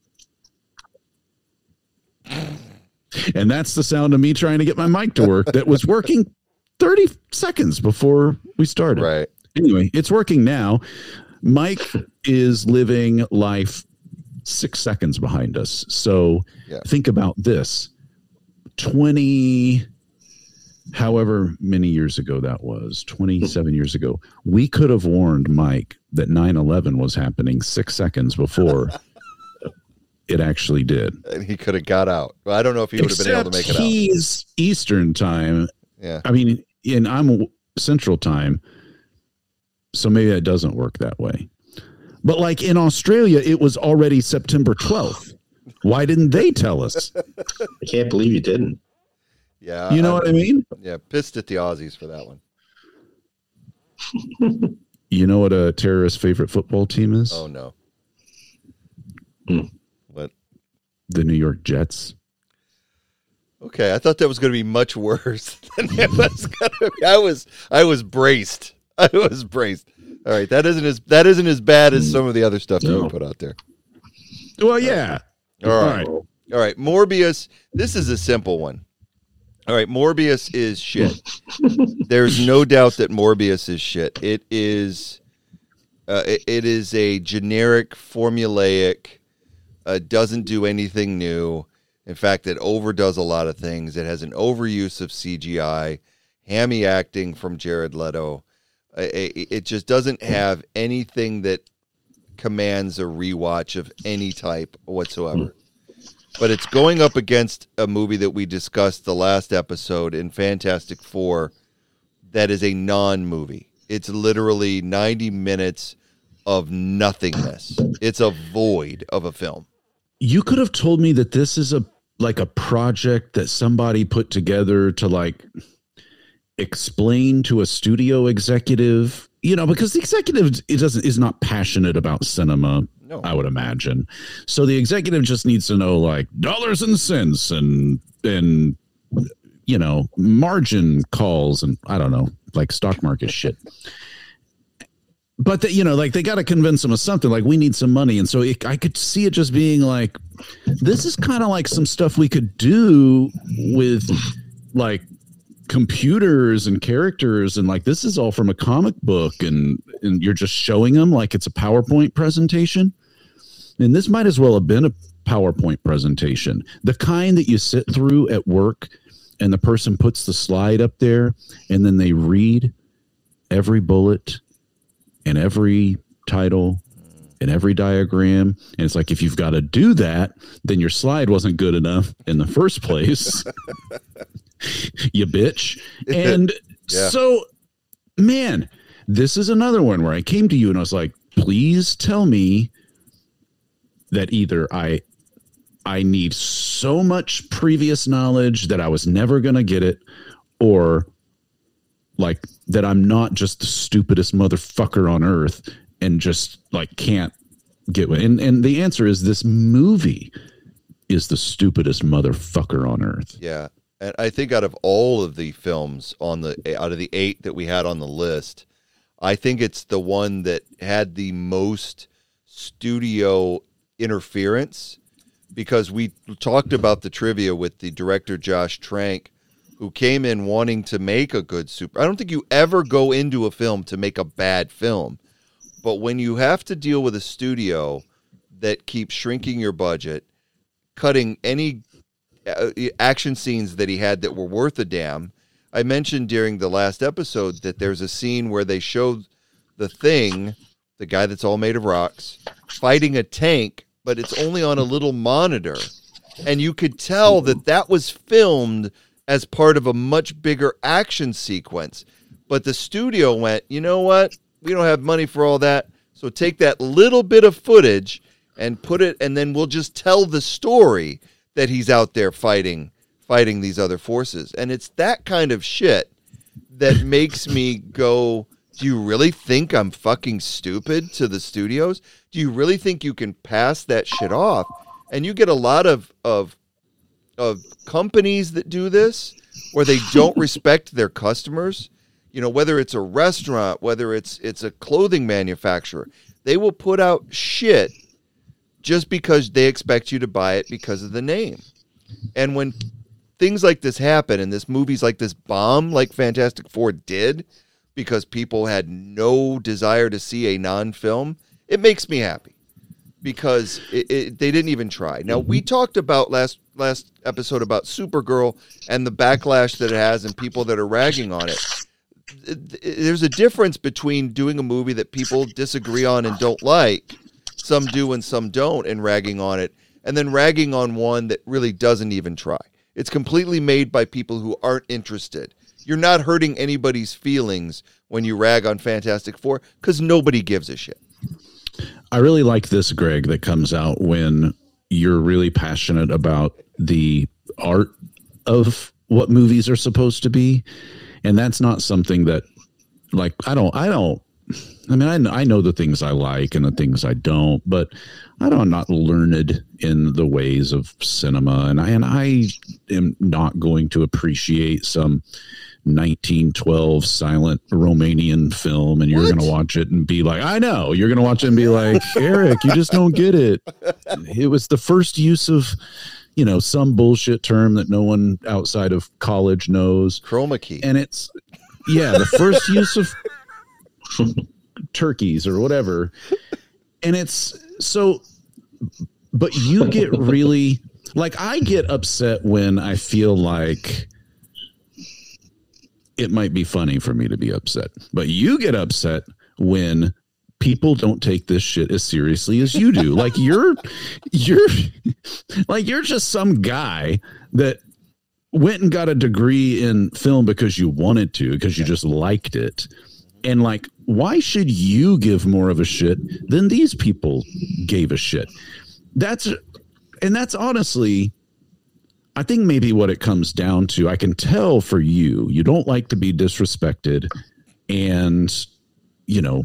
And that's the sound of me trying to get my mic to work that was working thirty seconds before we started. Right. Anyway, it's working now. Mike is living life six seconds behind us. So yeah. Think about this. twenty, however many years ago that was, twenty-seven years ago, we could have warned Mike that nine eleven was happening six seconds before it actually did. And he could have got out. Well, I don't know if he would have been able to make it out. He's Eastern time. Yeah. I mean, and I'm Central time. So maybe it doesn't work that way. But like in Australia, it was already September twelfth. Why didn't they tell us? I can't believe you didn't. Yeah. You know I'm, what I mean? Yeah. Pissed at the Aussies for that one. You know what a terrorist's favorite football team is? Oh, no. Hmm. What? The New York Jets. Okay, I thought that was going to be much worse than it was going to be. I was, I was braced. I was braced. All right, that isn't as that isn't as bad as some of the other stuff No. you put out there. Well, yeah. All right. All All right, Morbius. This is a simple one. All right, Morbius is shit. There's no doubt that Morbius is shit. It is, uh, it, it is a generic, formulaic, uh, doesn't do anything new. In fact, it overdoes a lot of things. It has an overuse of C G I, hammy acting from Jared Leto. Uh, it, it just doesn't have anything that commands a rewatch of any type whatsoever. But it's going up against a movie that we discussed the last episode in Fantastic Four that is a non-movie. It's literally ninety minutes of nothingness. It's a void of a film. You could have told me that this is a like a project that somebody put together to like explain to a studio executive, you know, because the executive it doesn't is not passionate about cinema. No. I would imagine. So the executive just needs to know like dollars and cents and and you know margin calls and I don't know, like stock market shit. But the, you know, like they got to convince them of something. Like we need some money, and so it, I could see it just being like, this is kind of like some stuff we could do with like computers and characters, and like this is all from a comic book, and and you're just showing them like it's a PowerPoint presentation. And this might as well have been a PowerPoint presentation, the kind that you sit through at work, and the person puts the slide up there, and then they read every bullet and every title and every diagram. And it's like, if you've got to do that, then your slide wasn't good enough in the first place. You bitch. And Yeah. so, man, this is another one where I came to you and I was like, please tell me that either I I need so much previous knowledge that I was never going to get it, or like that I'm not just the stupidest motherfucker on earth and just like can't get it. And, and the answer is this movie is the stupidest motherfucker on earth. Yeah. And I think out of all of the films on the out of the eight that we had on the list, I think it's the one that had the most studio interference, because we talked about the trivia with the director Josh Trank, who came in wanting to make a good super. I don't think you ever go into a film to make a bad film, but when you have to deal with a studio that keeps shrinking your budget, cutting any uh, action scenes that he had that were worth a damn. I mentioned during the last episode that there's a scene where they showed the Thing, the guy that's all made of rocks, fighting a tank, but it's only on a little monitor. And you could tell that that was filmed as part of a much bigger action sequence. But the studio went, you know what? We don't have money for all that. So take that little bit of footage and put it, and then we'll just tell the story that he's out there fighting, fighting these other forces. And it's that kind of shit that makes me go, do you really think I'm fucking stupid to the studios? Do you really think you can pass that shit off? And you get a lot of, of, of companies that do this where they don't respect their customers. You know, whether it's a restaurant, whether it's it's a clothing manufacturer, they will put out shit just because they expect you to buy it because of the name. And when things like this happen, and this movies like this bomb, like Fantastic Four did, because people had no desire to see a non-film, it makes me happy, because it, it, they didn't even try. Now, we talked about last last episode about Supergirl and the backlash that it has and people that are ragging on it. There's a difference between doing a movie that people disagree on and don't like, some do and some don't, and ragging on it, and then ragging on one that really doesn't even try. It's completely made by people who aren't interested. You're not hurting anybody's feelings when you rag on Fantastic Four, because nobody gives a shit. I really like this, Greg, that comes out when you're really passionate about the art of what movies are supposed to be. And that's not something that, like, I don't, I don't, I mean, I know, I know the things I like and the things I don't, but I don't, I'm not learned in the ways of cinema, and I and I am not going to appreciate some nineteen twelve silent Romanian film, and you're going to watch it and be like, I know, you're going to watch it and be like, Eric, you just don't get it. It was the first use of, you know, some bullshit term that no one outside of college knows. Chroma key. And it's, yeah, the first use of turkeys or whatever. And it's so, but you get really, like, I get upset when I feel like it might be funny for me to be upset, but you get upset when people don't take this shit as seriously as you do. Like you're, you're like, you're just some guy that went and got a degree in film because you wanted to, because you just liked it. And like, why should you give more of a shit than these people gave a shit? That's, and that's honestly, I think maybe what it comes down to, I can tell for you, you don't like to be disrespected and, you know,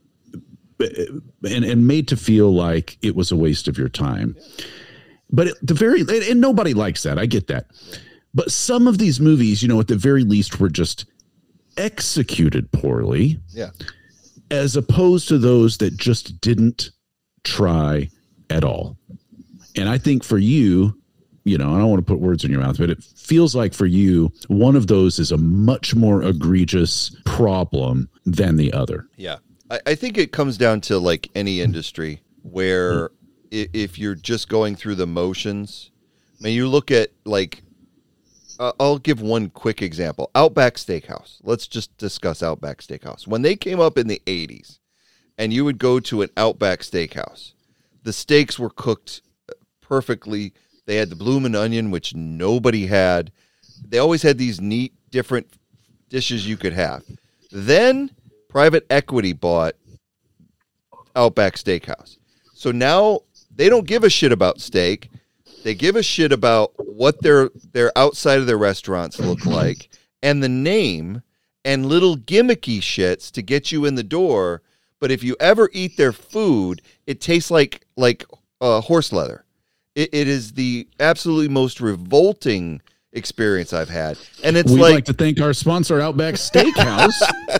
and, and made to feel like it was a waste of your time. But at the very, and nobody likes that. I get that. But some of these movies, you know, at the very least were just executed poorly. Yeah. As opposed to those that just didn't try at all. And I think for you, you know, I don't want to put words in your mouth, but it feels like for you, one of those is a much more egregious problem than the other. Yeah. I, I think it comes down to like any industry where if, if you're just going through the motions, I mean, you look at like, uh, I'll give one quick example. Outback Steakhouse. Let's just discuss Outback Steakhouse. When they came up in the eighties and you would go to an Outback Steakhouse, the steaks were cooked perfectly. They had the bloomin' onion, which nobody had. They always had these neat, different dishes you could have. Then private equity bought Outback Steakhouse. So now they don't give a shit about steak. They give a shit about what their their outside of their restaurants look like and the name and little gimmicky shits to get you in the door. But if you ever eat their food, it tastes like like uh, horse leather. It, it is the absolutely most revolting experience I've had. And it's We'd like, like to thank our sponsor, Outback Steakhouse.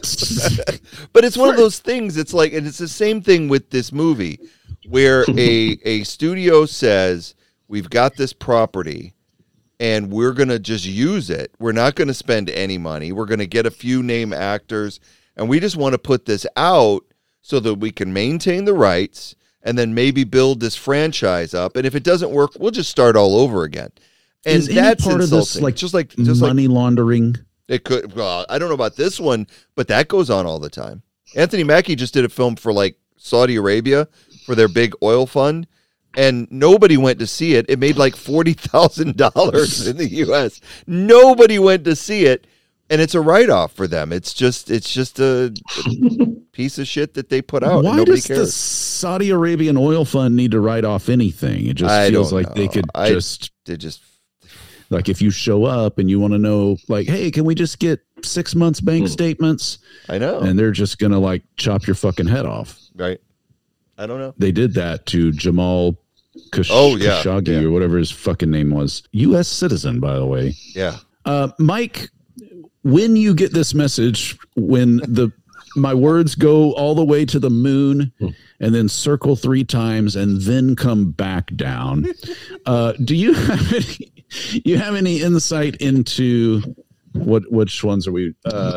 But it's one of those things. It's like, and it's the same thing with this movie where a, a studio says, we've got this property and we're going to just use it. We're not going to spend any money. We're going to get a few name actors and we just want to put this out so that we can maintain the rights and then maybe build this franchise up. And if it doesn't work, we'll just start all over again. And Is that's any part insulting. of this like just like just money like, laundering? It could. Well, I don't know about this one, but that goes on all the time. Anthony Mackie just did a film for like Saudi Arabia for their big oil fund, and nobody went to see it. It made like forty thousand dollars in the U S. Nobody went to see it, and it's a write-off for them. It's just, it's just a piece of shit that they put out. Why and nobody does cares. the Saudi Arabian oil fund need to write off anything? It just I feels don't like know. they could I, just, they just. like if you show up and you want to know, like, hey, can we just get six months bank statements? I know, and they're just gonna like chop your fucking head off. Right. I don't know. They did that to Jamal Kash- Oh, yeah, Khashoggi yeah. or whatever his fucking name was. U S citizen, by the way. Yeah. Uh, Mike, when you get this message, when the my words go all the way to the moon and then circle three times and then come back down, uh, do you have any, you have any insight into what which ones are we uh,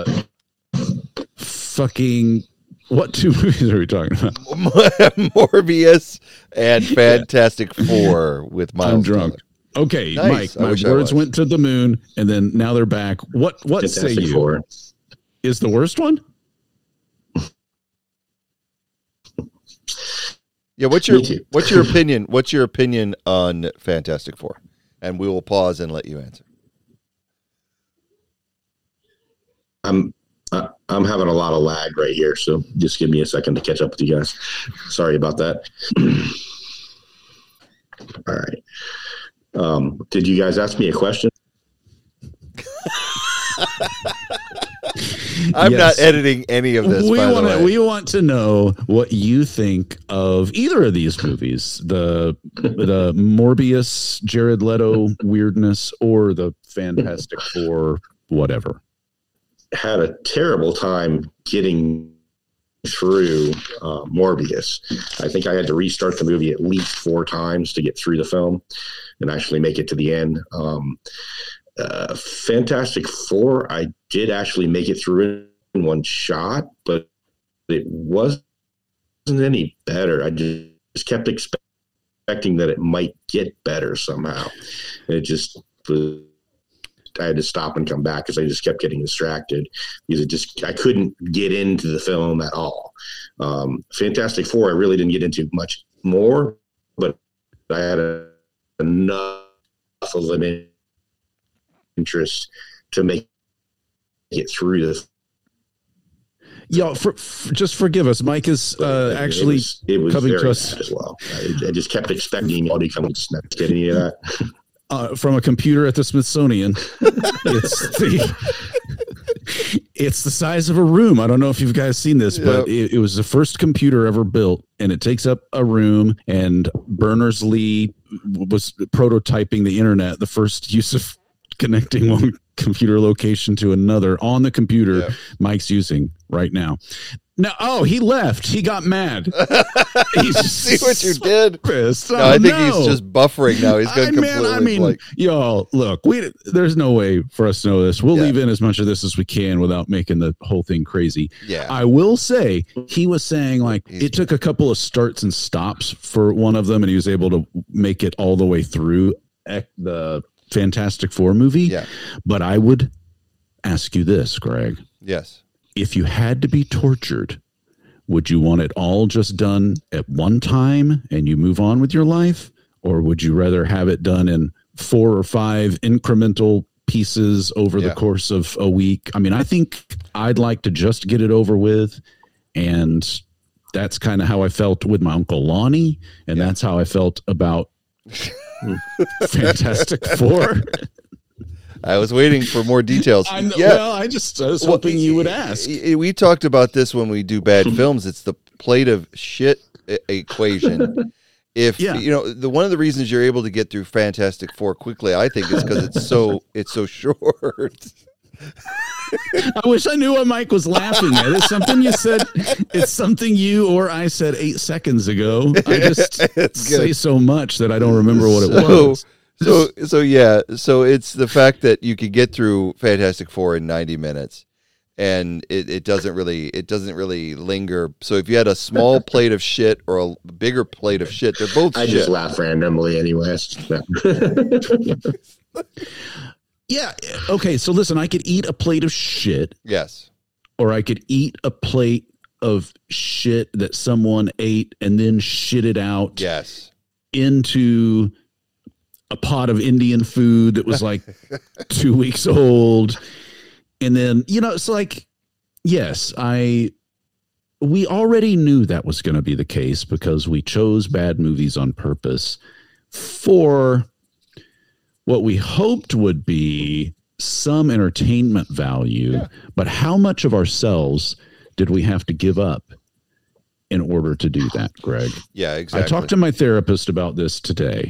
fucking what two movies are we talking about? Morbius and Fantastic Four with Miles I'm drunk. Teller. Okay, Nice. I Mike, wish I my words was. went to the moon and then now they're back. What what say Fantastic you? Four. Is the worst one? Yeah, what's your Me too. what's your opinion? What's your opinion on Fantastic Four? And we will pause and let you answer. I'm I, I'm having a lot of lag right here, so just give me a second to catch up with you guys. Sorry about that. All right. Um, did you guys ask me a question? I'm Yes. not editing any of this. We by want the to way. we want to know what you think of either of these movies, the the Morbius, Jared Leto weirdness, or the Fantastic Four, whatever. Had a terrible time getting through uh, Morbius. I think I had to restart the movie at least four times to get through the film and actually make it to the end. Um, uh, Fantastic Four, I did actually make it through in one shot, but it wasn't any better. I just kept expecting that it might get better somehow. And it just was, I had to stop and come back because I just kept getting distracted because it just, I couldn't get into the film at all. Um, Fantastic Four, I really didn't get into much more, but I had a, enough of an interest to make it through the. Yeah, for, for, just forgive us. Mike is uh, it actually was, it was coming very to us bad as well. I, I just kept expecting audio coming to get any of that. uh, from a computer at the Smithsonian. It's the it's the size of a room. I don't know if you guys seen this, but Yep. it, it was the first computer ever built, and it takes up a room. And Berners-Lee was prototyping the internet, the first use of connecting one computer location to another on the computer Yep. Mike's using right now. Now, oh, he left. He got mad. He's See what you did? pissed. No, Oh, I think no. he's just buffering now. He's I going mean, completely I mean, like. y'all, look, we there's no way for us to know this. We'll Yeah. leave in as much of this as we can without making the whole thing crazy. Yeah. I will say he was saying like He's- it took a couple of starts and stops for one of them, and he was able to make it all the way through ec- the Fantastic Four movie. Yeah. But I would ask you this, Greg. Yes. If you had to be tortured, would you want it all just done at one time and you move on with your life? Or would you rather have it done in four or five incremental pieces over Yeah. the course of a week? I mean, I think I'd like to just get it over with. And that's kind of how I felt with my Uncle Lonnie. And Yeah. that's how I felt about Fantastic Four. I was waiting for more details. I know, yeah. Well, I just I was hoping you would ask. y- y- We talked about this when we do bad films. It's the plate of shit e- equation. If Yeah. you know the one of the reasons you're able to get through Fantastic Four quickly, I think, is because it's so it's so short. I wish I knew what Mike was laughing at. It's something you said. It's something you or I said eight seconds ago. I just It's say good. so much that I don't remember what it So- was. So so yeah, so it's the fact that you could get through Fantastic Four in ninety minutes, and it, it doesn't really it doesn't really linger. So if you had a small plate of shit or a bigger plate of shit, they're both I shit. just laugh randomly, anyways. Yeah. Okay. So listen, I could eat a plate of shit, Yes. or I could eat a plate of shit that someone ate and then shit it out Yes. into a pot of Indian food that was like two weeks old. And then, you know, it's like, yes, I, we already knew that was going to be the case because we chose bad movies on purpose for what we hoped would be some entertainment value. Yeah. But how much of ourselves did we have to give up in order to do that, Greg? Yeah, exactly. I talked to my therapist about this today.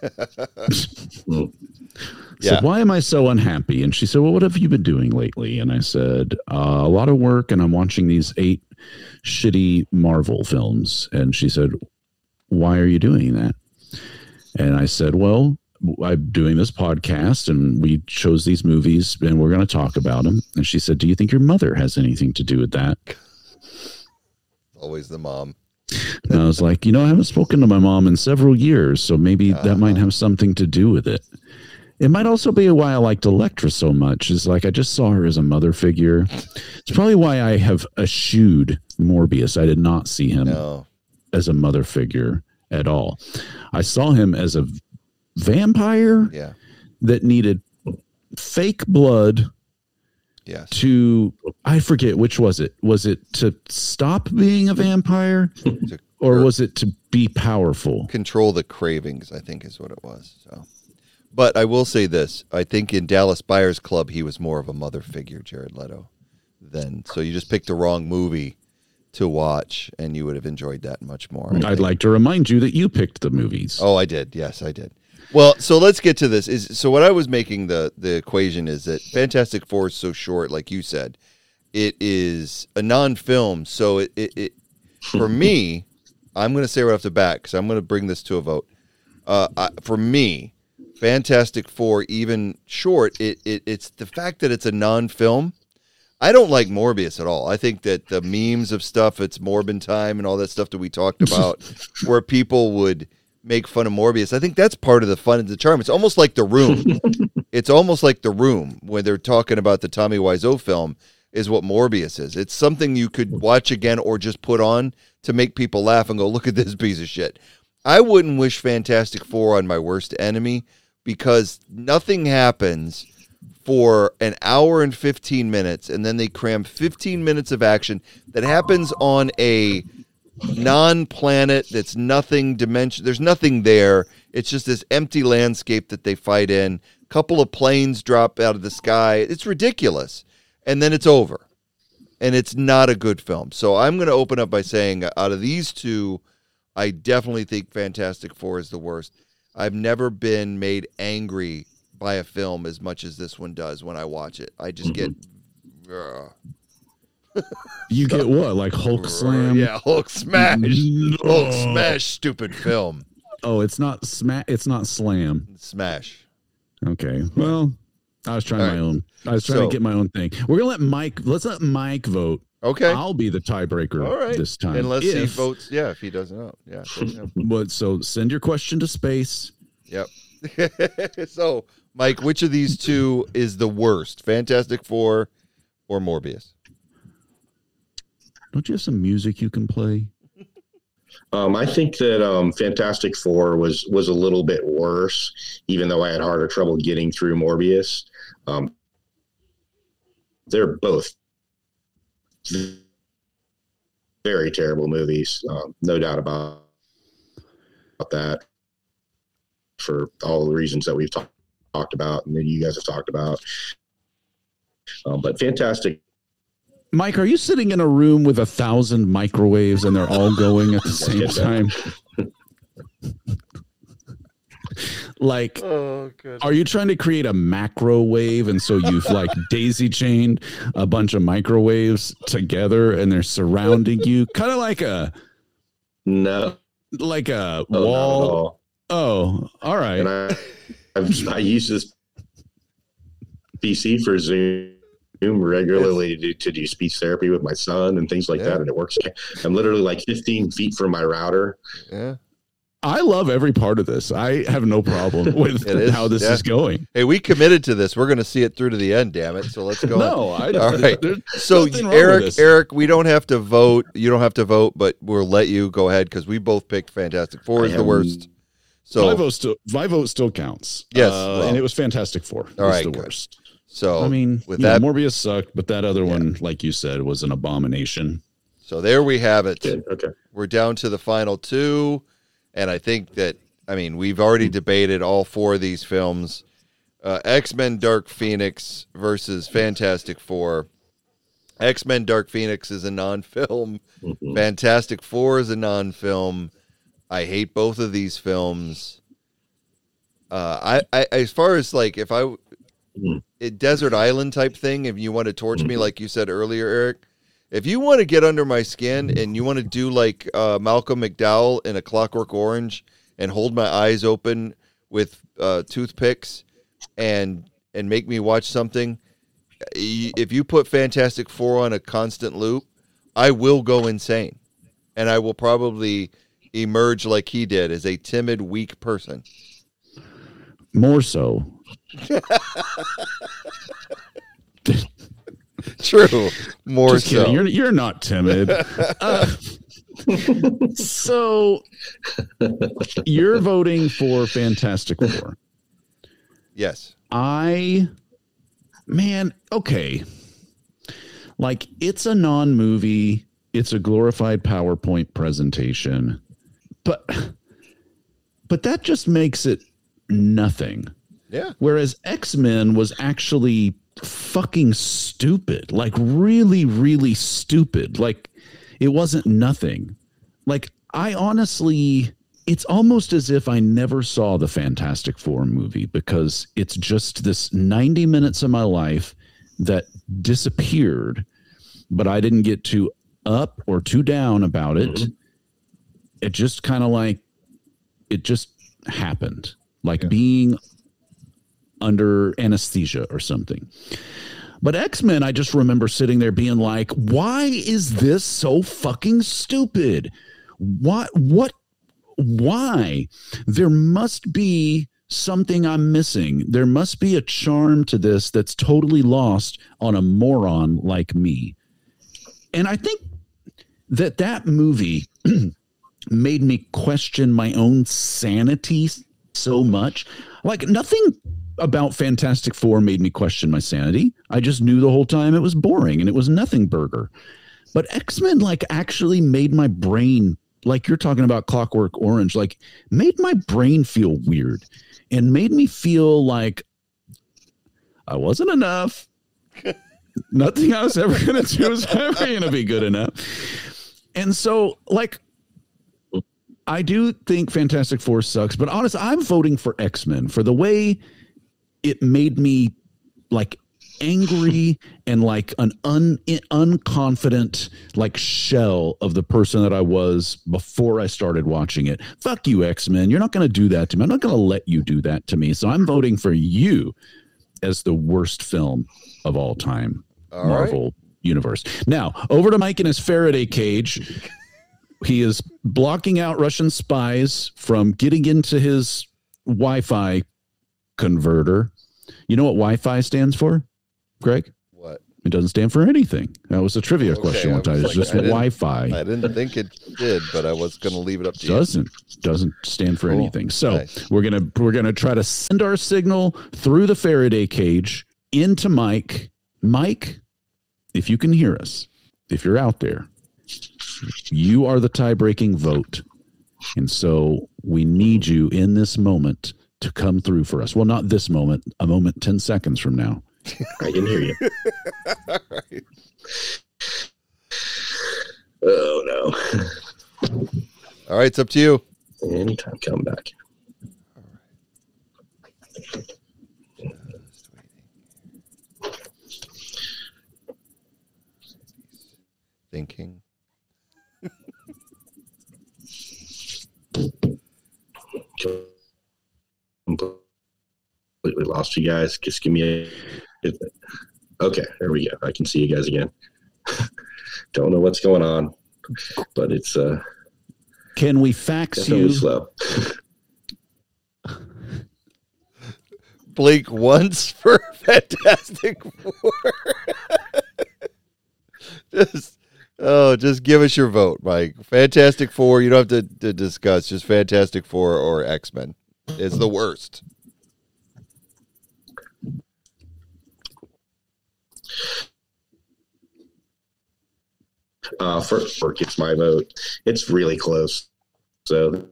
Yeah. Said, why am I so unhappy? And she said, well, what have you been doing lately? And I said, uh, a lot of work, and I'm watching these eight shitty Marvel films. And she said, why are you doing that? And I said, well, I'm doing this podcast, and we chose these movies, and we're going to talk about them. And she said, do you think your mother has anything to do with that? Always the mom. And I was like, you know, I haven't spoken to my mom in several years, so maybe Uh-huh. that might have something to do with it. It might also be why I liked Elektra so much. Is like I just saw her as a mother figure. It's probably why I have eschewed Morbius. I did not see him No. as a mother figure at all. I saw him as a vampire Yeah. that needed fake blood Yes. to, I forget, which was it? Was it to stop being a vampire, To- or was it to be powerful? Control the cravings, I think is what it was. So, but I will say this: I think in Dallas Buyers Club, he was more of a mother figure, Jared Leto, then so you just picked the wrong movie to watch, and you would have enjoyed that much more. I'd like to remind you that you picked the movies. Oh, I did. Yes, I did. Well, so let's get to this. Is so what I was making the the equation is that Fantastic Four is so short, like you said. It is a non-film, so it, it, it for me, I'm going to say right off the bat because I'm going to bring this to a vote. Uh, I, for me, Fantastic Four, even short, it, it it's the fact that it's a non-film. I don't like Morbius at all. I think that the memes of stuff, it's Morbin time and all that stuff that we talked about, where people would make fun of Morbius. I think that's part of the fun and the charm. It's almost like The Room. It's almost like The Room when they're talking about the Tommy Wiseau film is what Morbius is. It's something you could watch again or just put on to make people laugh and go, look at this piece of shit. I wouldn't wish Fantastic Four on my worst enemy because nothing happens for an hour and fifteen minutes, and then they cram fifteen minutes of action that happens on a non-planet that's nothing dimension. There's nothing there. It's just this empty landscape that they fight in. A couple of planes drop out of the sky. It's ridiculous. And then it's over. And it's not a good film. So I'm going to open up by saying out of these two, I definitely think Fantastic Four is the worst. I've never been made angry by a film as much as this one does when I watch it. I just get... Uh, you get what? Like Hulk Slam? Yeah, Hulk Smash. No. Hulk Smash, stupid film. Oh, it's not smash. It's not Slam. Smash. Okay. Well, I was trying All my right. own. I was trying So- to get my own thing. We're gonna let Mike. Let's let Mike vote. Okay. I'll be the tiebreaker All right. this time. Unless he If- votes. Yeah, if he doesn't know. Yeah. doesn't know. But so send your question to space. Yep. So, Mike, which of these two is the worst? Fantastic Four or Morbius? Don't you have some music you can play? Um, I think that um, Fantastic Four was was a little bit worse, even though I had harder trouble getting through Morbius. Um, they're both very terrible movies, um, no doubt about, about that. For all the reasons that we've talk, talked about and that you guys have talked about, um, but Fantastic. Mike, are you sitting in a room with a thousand microwaves and they're all going at the same Get that. time? Like, Oh, good. are you trying to create a macro wave? And so you've like daisy chained a bunch of microwaves together and they're surrounding you, kind of like a No, like a no, not at wall. all. Oh, all right. And I, I've, I use this P C for Zoom regularly to do, to do speech therapy with my son and things like Yeah. that, and it works. I'm literally like fifteen feet from my router. Yeah. I love every part of this. I have no problem with It is, how this yeah. is going. Hey, we committed to this. We're going to see it through to the end, damn it. So let's go. No, on. I All right. there's So, nothing wrong with Eric, this. Eric, we don't have to vote. You don't have to vote, but we'll let you go ahead because we both picked Fantastic Four I is the have- worst. my So, vote still, my vote still counts. Yes, Uh, well. and it was Fantastic Four. It All was right, the good. worst. so I mean, with you know, that, Morbius sucked, but that other one, like you said, was an abomination. so there we have it. Good. Okay. We're down to the final two, and I think that I mean we've already debated all four of these films: uh, X-Men: Dark Phoenix versus Fantastic Four. X-Men: Dark Phoenix is a non-film. Mhm. Fantastic Four is a non-film. I hate both of these films. Uh, I, I as far as like if I Mhm. a desert island type thing, if you want to torch me like you said earlier, Eric, if you want to get under my skin and you want to do like uh, Malcolm McDowell in A Clockwork Orange and hold my eyes open with uh, toothpicks and and make me watch something, y- if you put Fantastic Four on a constant loop, I will go insane, and I will probably emerge like he did as a timid, weak person. More so. True, more Just kidding. so. You're you're not timid. Uh, so you're voting for Fantastic Four. Yes. I, man, okay. Like, it's a non-movie. It's a glorified PowerPoint presentation. But, but that just makes it nothing. Yeah. Whereas X-Men was actually fucking stupid, like really, really stupid. Like it wasn't nothing. Like I honestly, it's almost as if I never saw the Fantastic Four movie because it's just this ninety minutes of my life that disappeared, but I didn't get too up or too down about it. Mm-hmm. It just kind of like, it just happened, like yeah. being under anesthesia or something. But X-Men, I just remember sitting there being like, why is this so fucking stupid? What, what, why? There must be something I'm missing. There must be a charm to this that's totally lost on a moron like me. And I think that that movie made me question my own sanity so much. Like nothing about Fantastic Four made me question my sanity. I just knew the whole time it was boring and it was nothing burger. But X-Men like actually made my brain, like you're talking about Clockwork Orange, like made my brain feel weird and made me feel like I wasn't enough. Nothing I was ever going to do is ever going to be good enough. And so like, I do think Fantastic Four sucks, but honestly, I'm voting for X-Men for the way it made me like angry and like an un, unconfident like shell of the person that I was before I started watching it. Fuck you, X-Men. You're not going to do that to me. I'm not going to let you do that to me. So I'm voting for you as the worst film of all time. All Marvel right. universe. Now, over to Mike in his Faraday cage. He is blocking out Russian spies from getting into his Wi-Fi converter. You know what Wi-Fi stands for, Greg? What? It doesn't stand for anything. That was a trivia okay, question one time. It's like, just I Wi-Fi. I didn't think it did, but I was going to leave it up to doesn't, you. Doesn't stand for cool. anything. So nice. we're gonna we're gonna try to send our signal through the Faraday cage into Mike. Mike, if you can hear us, if you're out there, you are the tie-breaking vote. And so we need you in this moment to come through for us. Well, not this moment, a moment ten seconds from now. I can hear you. All right. Oh, no. All right, it's up to you. Anytime, come back. All right. Just waiting. Thinking. Completely lost you guys. Just give me a. Okay, there we go. I can see you guys again. Don't know what's going on, but it's uh. Can we fax you? Slow. Blink once for Fantastic Four. Just. Oh, just give us your vote, Mike. Fantastic Four, you don't have to, to discuss. Just Fantastic Four or X-Men. It's the worst. Uh, first work gets my vote. It's really close. So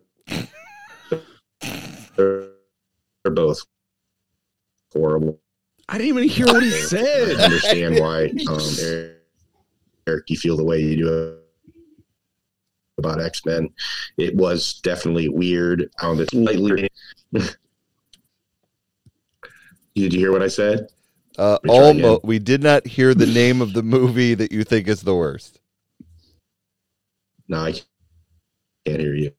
they're, they're both horrible. I didn't even hear what he said. I understand why um, Eric, Eric, you feel the way you do about X-Men. It was definitely weird. Um, it's lightly. Did you hear what I said? Uh, almost. We did not hear the name of the movie that you think is the worst. No, I can't hear you.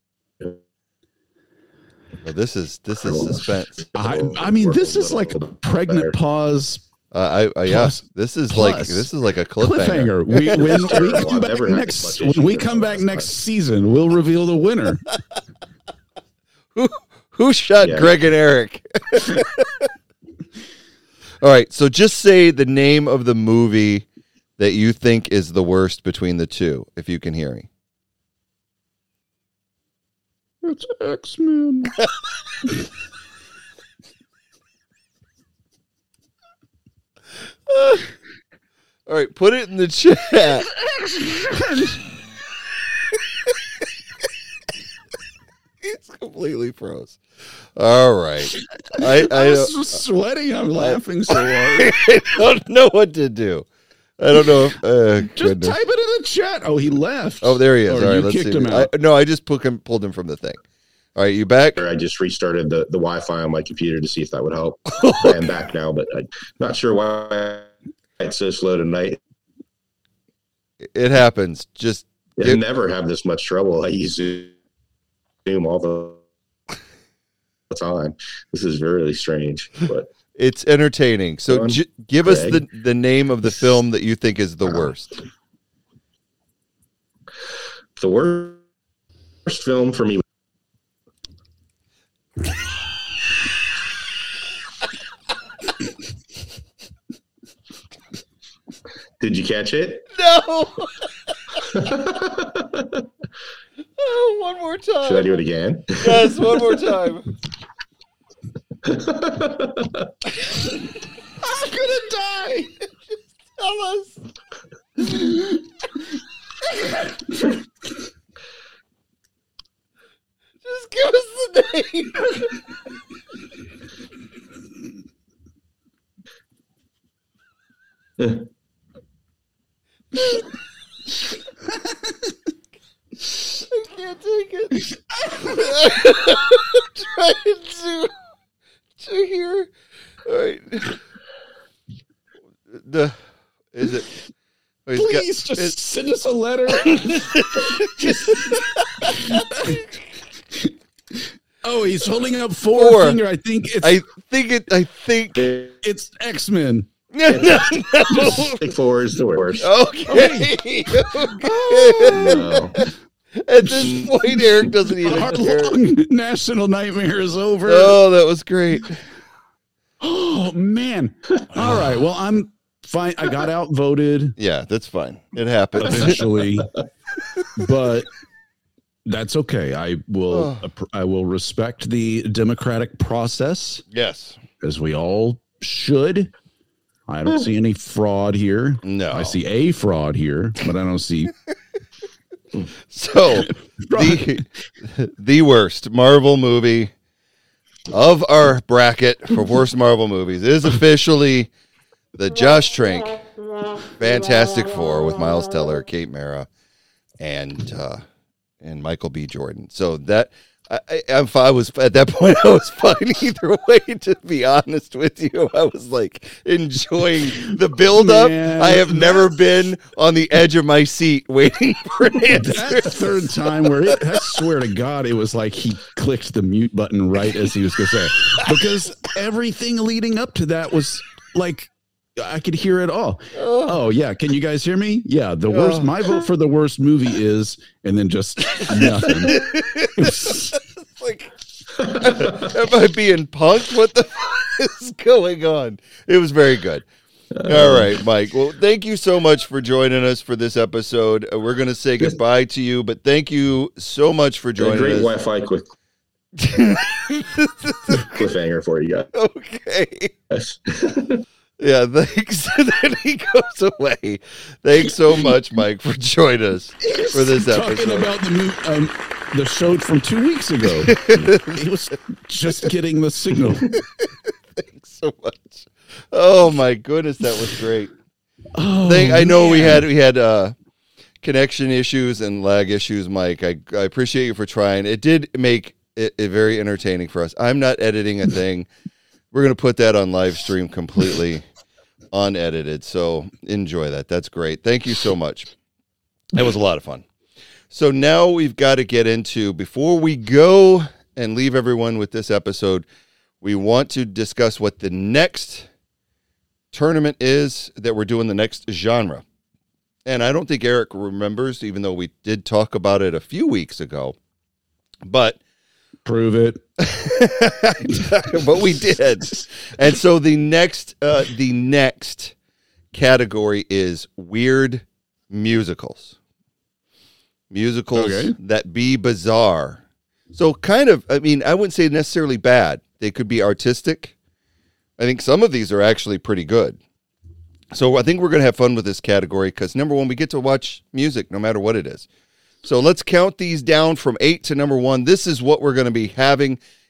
Well, this is this is suspense. I, I mean, this is like a pregnant pause. Uh, I, I yeah, this is like this is like a cliffhanger. cliffhanger. We, when we come back next, when we come back next season, we'll reveal the winner. who who shot yeah. Greg and Eric? All right, so just say the name of the movie that you think is the worst between the two, if you can hear me. It's X-Men. uh, all right, put it in the chat. He's completely froze. All right. I, I, I was sweating. I'm laughing so hard. I don't know what to do. I don't know. If, uh, Just goodness. type it in the chat. Oh, he left. Oh, there he is. Or All right, you let's kicked see. him out. I, no, I just pulled him, pulled him from the thing. All right, you back? I just restarted the, the Wi-Fi on my computer to see if that would help. I am back now, but I'm not sure why it's so slow tonight. It happens. Just I give, never have this much trouble. I use Zoom all the time. This is really strange, but it's entertaining. So John, j- give us Greg. the, the name of the film that you think is the worst. the worst, worst film for me. Did you catch it? No. Oh, one more time. Should I do it again? Yes, one more time. I'm gonna die. Tell us. Just give us the name. I can't take it. I'm trying to, to hear. All right. The is it? oh, he's got- Please just it's- send us a letter. Oh, he's holding up four, Four. finger. I think it's I think it. I think. it's X-Men. No, no, no. Big Four is the worst. Okay. okay. No. At this point, Eric doesn't even Our care. long national nightmare is over. Oh, that was great. Oh man! All right. Well, I'm fine. I got outvoted Yeah, that's fine. It happens. eventually, but that's okay. I will. I will respect the democratic process, Yes. as we all should. I don't see any fraud here. No. I see a fraud here, but I don't see. So the the worst Marvel movie of our bracket for worst Marvel movies is officially the Josh Trank Fantastic Four with Miles Teller, Kate Mara, and uh, and Michael B. Jordan. So that I, I, I'm fi- I was at that point I was fine either way. To be honest with you, I was like enjoying the build up. Man, I have never been on the edge of my seat waiting for an answer. That third time where it, I swear to God, it was like he clicked the mute button right as he was going to say it. Because everything leading up to that was like, I could hear it all. Oh, yeah. Can you guys hear me? Yeah. The worst, my vote for the worst movie is, and then just nothing. It's like, am I being punked? What the fuck is going on? It was very good. All right, Mike. Well, thank you so much for joining us for this episode. Uh, we're going to say goodbye to you, but thank you so much for joining Great us. Wi-Fi quick cliffhanger for you guys. Okay. Yeah, thanks. And then he goes away. Thanks so much, Mike, for joining us for this Talking episode. about the new, um, the show from two weeks ago. He was just getting the signal. Thanks so much. Oh my goodness, that was great. Oh, Thank, I know we man. had we had uh, connection issues and lag issues, Mike. I, I appreciate you for trying. It did make it, it very entertaining for us. I'm not editing a thing. We're going to put that on live stream completely unedited. So enjoy that. That's great. Thank you so much. That was a lot of fun. So now we've got to get into, before we go and leave everyone with this episode, we want to discuss what the next tournament is that we're doing, the next genre. And I don't think Eric remembers, even though we did talk about it a few weeks ago. But Prove it. but we did. And so the next uh, the next category is weird musicals. Musicals Okay. that be bizarre. So kind of, I mean, I wouldn't say necessarily bad. They could be artistic. I think some of these are actually pretty good. So I think we're going to have fun with this category because, number one, we get to watch music no matter what it is. So let's count these down from eight to number one. This is what we're going to be having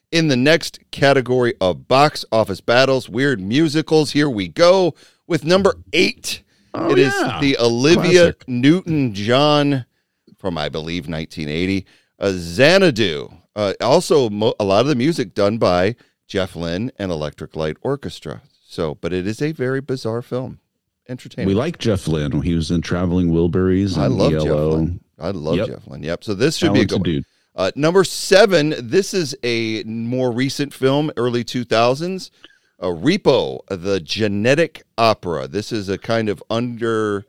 In the next category of box office battles, weird musicals, here we go with number eight. Oh, it is yeah. the Olivia Classic. Newton-John from, I believe, nineteen eighty. Uh, Xanadu. Uh, also, mo- a lot of the music done by Jeff Lynne and Electric Light Orchestra. So, but it is a very bizarre film. Entertaining. We like Jeff Lynne. He was in Traveling Wilburys. I and love E L O. Jeff Lynne. I love Yep. Jeff Lynne. Yep. So this should be a Talented good one. dude. Uh, number seven, this is a more recent film, early two thousands. Uh, Repo, the Genetic Opera. This is a kind of underground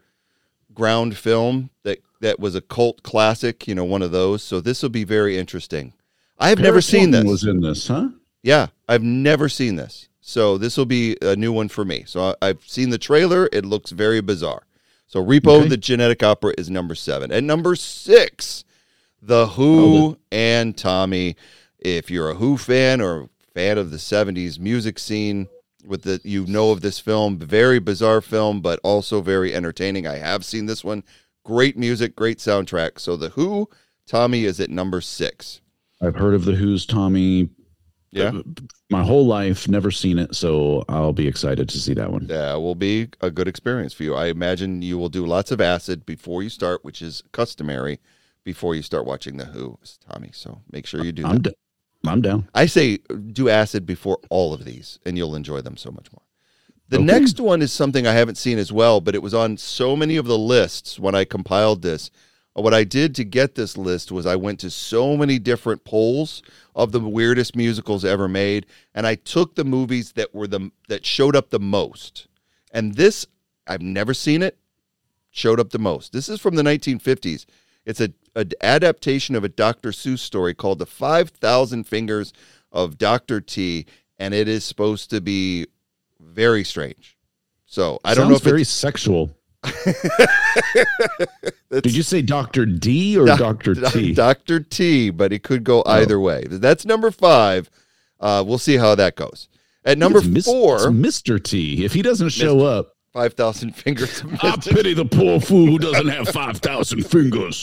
film that, that was a cult classic, you know, one of those. So this will be very interesting. I have never Paris seen Hilton this. Was in this, huh? Yeah, I've never seen this. So this will be a new one for me. So I, I've seen the trailer. It looks very bizarre. So Repo, Okay. the Genetic Opera is number seven. At number six, The Who Oh, the- and Tommy. If you're a Who fan or fan of the seventies music scene, with the you know of this film, very bizarre film, but also very entertaining. I have seen this one. Great music, great soundtrack. So The Who, Tommy is at number six. I've heard of the Who's, Tommy. Yeah. My whole life, never seen it, so I'll be excited to see that one. That will be a good experience for you. I imagine you will do lots of acid before you start, which is customary before you start watching The Who, Tommy. So make sure you do I'm, that. d- I'm down. I say do acid before all of these, and you'll enjoy them so much more. The Okay. next one is something I haven't seen as well, but it was on so many of the lists when I compiled this. What I did to get this list was I went to so many different polls of the weirdest musicals ever made, and I took the movies that were the that showed up the most. And this, I've never seen it, showed up the most. This is from the nineteen fifties. It's a an adaptation of a Doctor Seuss story called The five thousand Fingers of Doctor T, and it is supposed to be very strange. So I don't Sounds know if very it's, sexual. Did you say Doctor D or Doc- Doctor T? Doctor T, but it could go either way. That's number five. Uh, we'll see how that goes. At number It's Mis- four, it's Mister T. If he doesn't show up, five thousand Fingers of I Mystic. pity the poor fool who doesn't have five thousand fingers.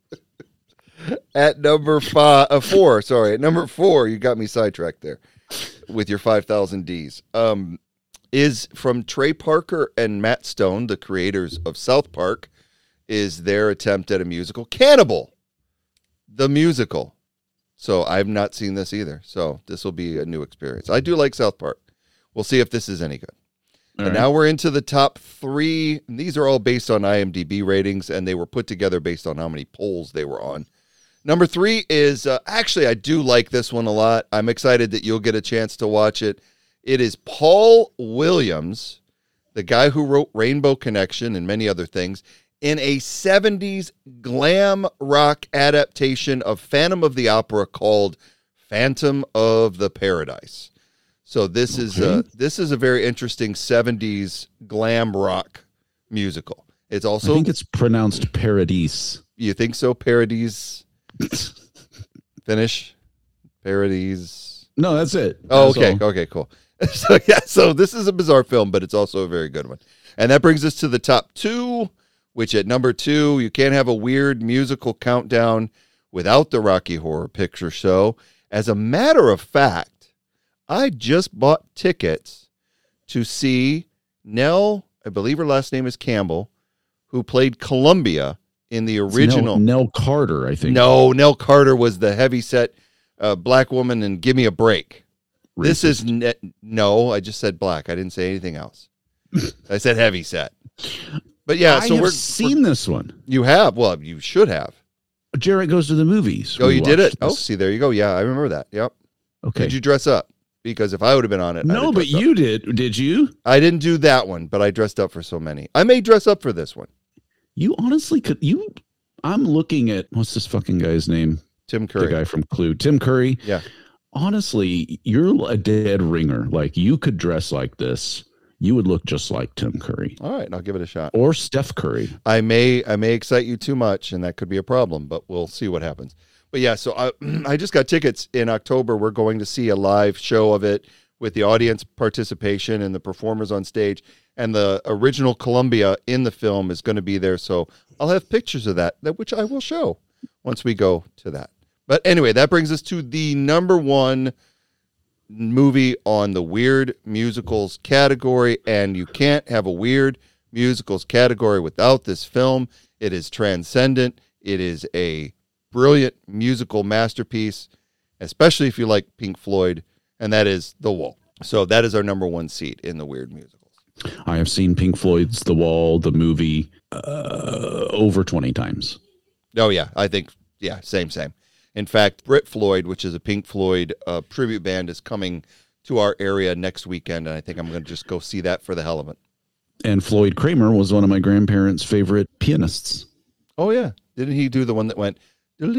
At number five, uh, four, sorry. At number four, you got me sidetracked there with your five thousand Ds. Um, is from Trey Parker and Matt Stone, the creators of South Park, is their attempt at a musical. Cannibal, the musical. So I've not seen this either. So this will be a new experience. I do like South Park. We'll see if this is any good. All And right. now we're into the top three. And these are all based on IMDb ratings, and they were put together based on how many polls they were on. Number three is, uh, actually, I do like this one a lot. I'm excited that you'll get a chance to watch it. It is Paul Williams, the guy who wrote Rainbow Connection and many other things, in a seventies glam rock adaptation of Phantom of the Opera called Phantom of the Paradise. So this is uh, this is a very interesting seventies glam rock musical. It's I also, think it's pronounced Paradise. you think so? Paradise. Finish. Paradise. No, that's it. Oh, That's okay. all. Okay, cool. So, yeah, so this is a bizarre film, but it's also a very good one. And that brings us to the top two, which at number two, you can't have a weird musical countdown without the Rocky Horror Picture Show. As a matter of fact, I just bought tickets to see Nell, I believe her last name is Campbell, who played Columbia in the It's original. Nell, Nell Carter, I think. No, Nell Carter was the heavyset uh, black woman in Give Me a Break. This is ne- no, I just said black. I didn't say anything else. I said heavyset. But yeah, I so have we're seen this one. you have. Well, you should have. Jared Goes to the Movies. Oh, We you did watched it. Oh, this. see, there you go. Yeah, I remember that. Yep. Okay. Did you dress up? Because if I would have been on it, I'd no, have but dressed up. you did. Did you? I didn't do that one, but I dressed up for so many. I may dress up for this one. You honestly could. You. I'm looking at what's this fucking guy's name? Tim The Curry. guy from Clue, Tim Curry. Yeah. Honestly, you're a dead ringer. Like you could dress like this. You would look just like Tim Curry All right, I'll give it a shot. or Steph Curry. I may I may excite you too much, and that could be a problem, but we'll see what happens. But yeah, so I I just got tickets in October. We're going to see a live show of it with the audience participation and the performers on stage, and the original Columbia in the film is going to be there. So I'll have pictures of that, that which I will show once we go to that. But anyway, that brings us to the number one movie on the weird musicals category, and you can't have a weird musicals category without this film. It is transcendent. It is a brilliant musical masterpiece, especially if you like Pink Floyd, and that is The Wall. So that is our number one seed in the weird musicals. I have seen Pink Floyd's The Wall, the movie, uh, over twenty times. Oh, yeah. I think, yeah, same, same. In fact, Brit Floyd, which is a Pink Floyd uh, tribute band, is coming to our area next weekend, and I think I'm going to just go see that for the hell of it. And Floyd Kramer was one of my grandparents' favorite pianists. Oh, yeah. Didn't he do the one that went... Is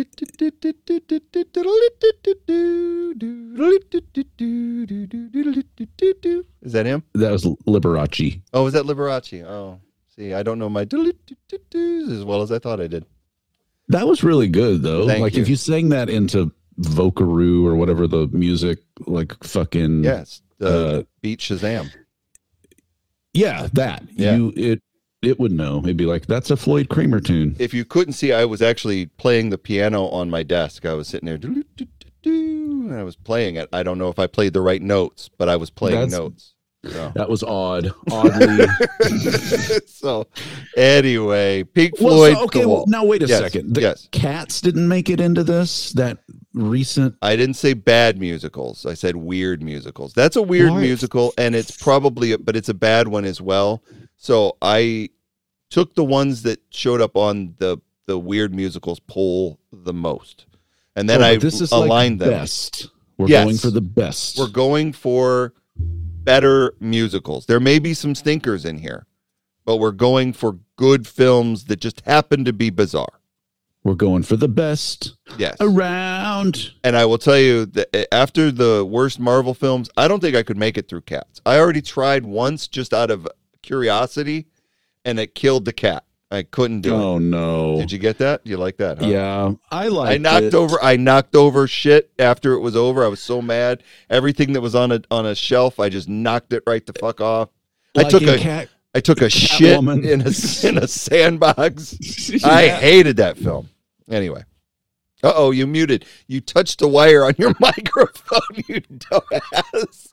that him? That was Liberace. Oh, was that Liberace? Oh, see, I don't know my as well as I thought I did. That was really good, though. Thank like you. if you sang that into Vocaroo or whatever the music, like fucking Yes, the uh, Beat Shazam. Yeah, that Yeah. you it it would know. It'd be like that's a Floyd Kramer tune. If you couldn't see, I was actually playing the piano on my desk. I was sitting there, and I was playing it. I don't know if I played the right notes, but I was playing That's- notes. So. That was odd. Oddly. So, anyway, Pink Well, Floyd. so, okay, The well, Wall. now wait a Yes, second. The yes. Cats didn't make it into this. That recent. I didn't say bad musicals. I said weird musicals. That's a weird What? musical, and it's probably, but it's a bad one as well. So I took the ones that showed up on the the weird musicals poll the most, and then Oh, I but this is aligned like them. best. We're Yes. going for the best. We're going for better musicals. There may be some stinkers in here, but we're going for good films that just happen to be bizarre. We're going for the best Yes. around. And I will tell you that after the worst Marvel films, I don't think I could make it through Cats. I already tried once just out of curiosity, and it killed the cat. I couldn't do Oh it. no! Did you get that? You like that, huh? Yeah, I like. I knocked over I knocked over shit after it was over. I was so mad. Everything that was on a on a shelf, I just knocked it right the fuck off. I took a cat. I took a shit Catwoman. in a in a sandbox. Yeah. I hated that film. Anyway. Uh-oh, you muted. You touched the wire on your microphone, you dumbass.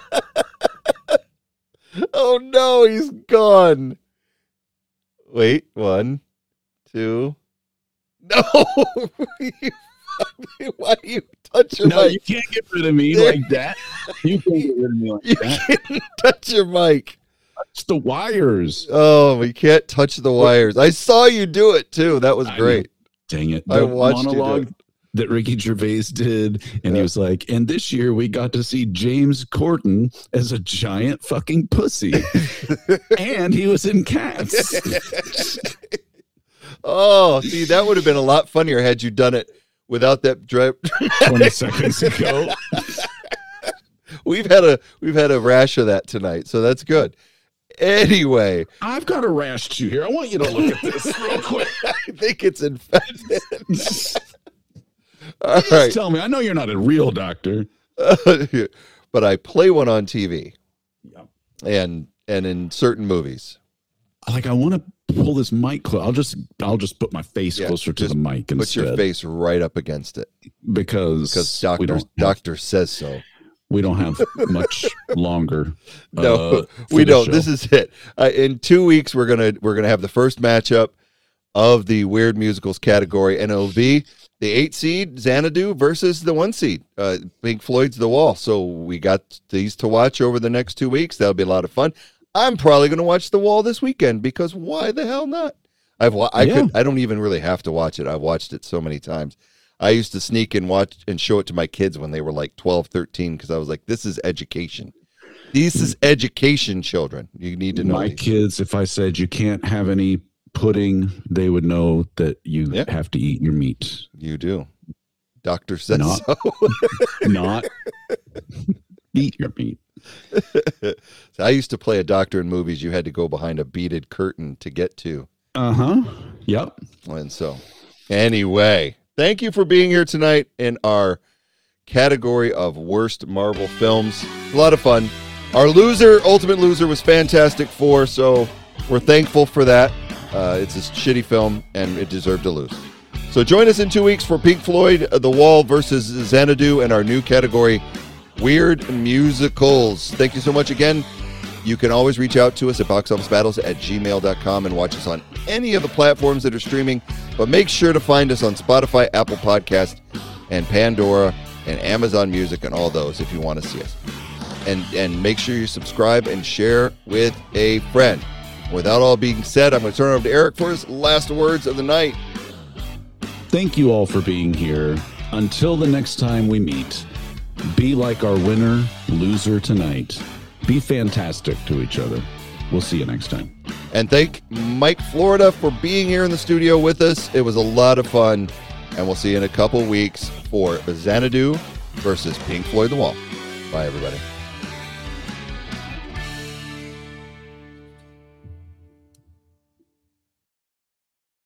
Oh no, he's gone. Wait, one, two. No. You fucking- why do you touch your No, mic? you can't get rid of me like that. You can't get rid of me like You that. can't touch your mic. It's the wires. Oh, we can't touch the wires. I saw you do it too. That was I great. Dang it. I The watched you do monologue it. that Ricky Gervais did, and Yeah. he was like, and this year we got to see James Corden as a giant fucking pussy. And he was in Cats. Oh, see, that would have been a lot funnier had you done it without that drip. twenty seconds ago. We've had a we've had a rash of that tonight, so that's good. Anyway, I've got a rash too here. I want you to look at this real quick. I think it's infected. All Just right, tell me. I know you're not a real doctor. but I play one on T V Yeah. and and in certain movies. Like I want to pull this mic close. I'll just I'll just put my face Yeah, closer to just the mic instead. Put your face right up against it because because we doctor don't have, doctor says so. we don't have much longer. No, uh, for we the don't. show. This is it. Uh, in two weeks, we're gonna we're gonna have the first matchup of the weird musicals category, and it'll be the eight seed Xanadu versus the one seed uh, Pink Floyd's The Wall. So we got these to watch over the next two weeks. That'll be a lot of fun. I'm probably gonna watch The Wall this weekend because why the hell not? I've wa- I Yeah. could I don't even really have to watch it. I've watched it so many times. I used to sneak and watch and show it to my kids when they were like twelve, thirteen because I was like, this is education. This is education, children. You need to know. My these. kids, if I said you can't have any pudding, they would know that you Yeah. have to eat your meat. You do. Doctor says Not- so. Not eat your meat. So I used to play a doctor in movies you had to go behind a beaded curtain to get to. Uh-huh. Yep. And so, anyway, thank you for being here tonight in our category of worst Marvel films. A lot of fun. Our loser, Ultimate Loser, was Fantastic Four, so we're thankful for that. Uh, it's a shitty film, and it deserved to lose. So join us in two weeks for Pink Floyd, The Wall versus Xanadu, and our new category, Weird Musicals. Thank you so much again. You can always reach out to us at boxofficebattles at gmail dot com and watch us on any of the platforms that are streaming. But make sure to find us on Spotify, Apple Podcast, and Pandora, and Amazon Music, and all those if you want to see us. And, and make sure you subscribe and share with a friend. Without all being said, I'm going to turn it over to Eric for his last words of the night. Thank you all for being here. Until the next time we meet, be like our winner, loser tonight. Be fantastic to each other. We'll see you next time. And thank Mike Florida for being here in the studio with us. It was a lot of fun. And we'll see you in a couple weeks for Xanadu versus Pink Floyd The Wall. Bye, everybody.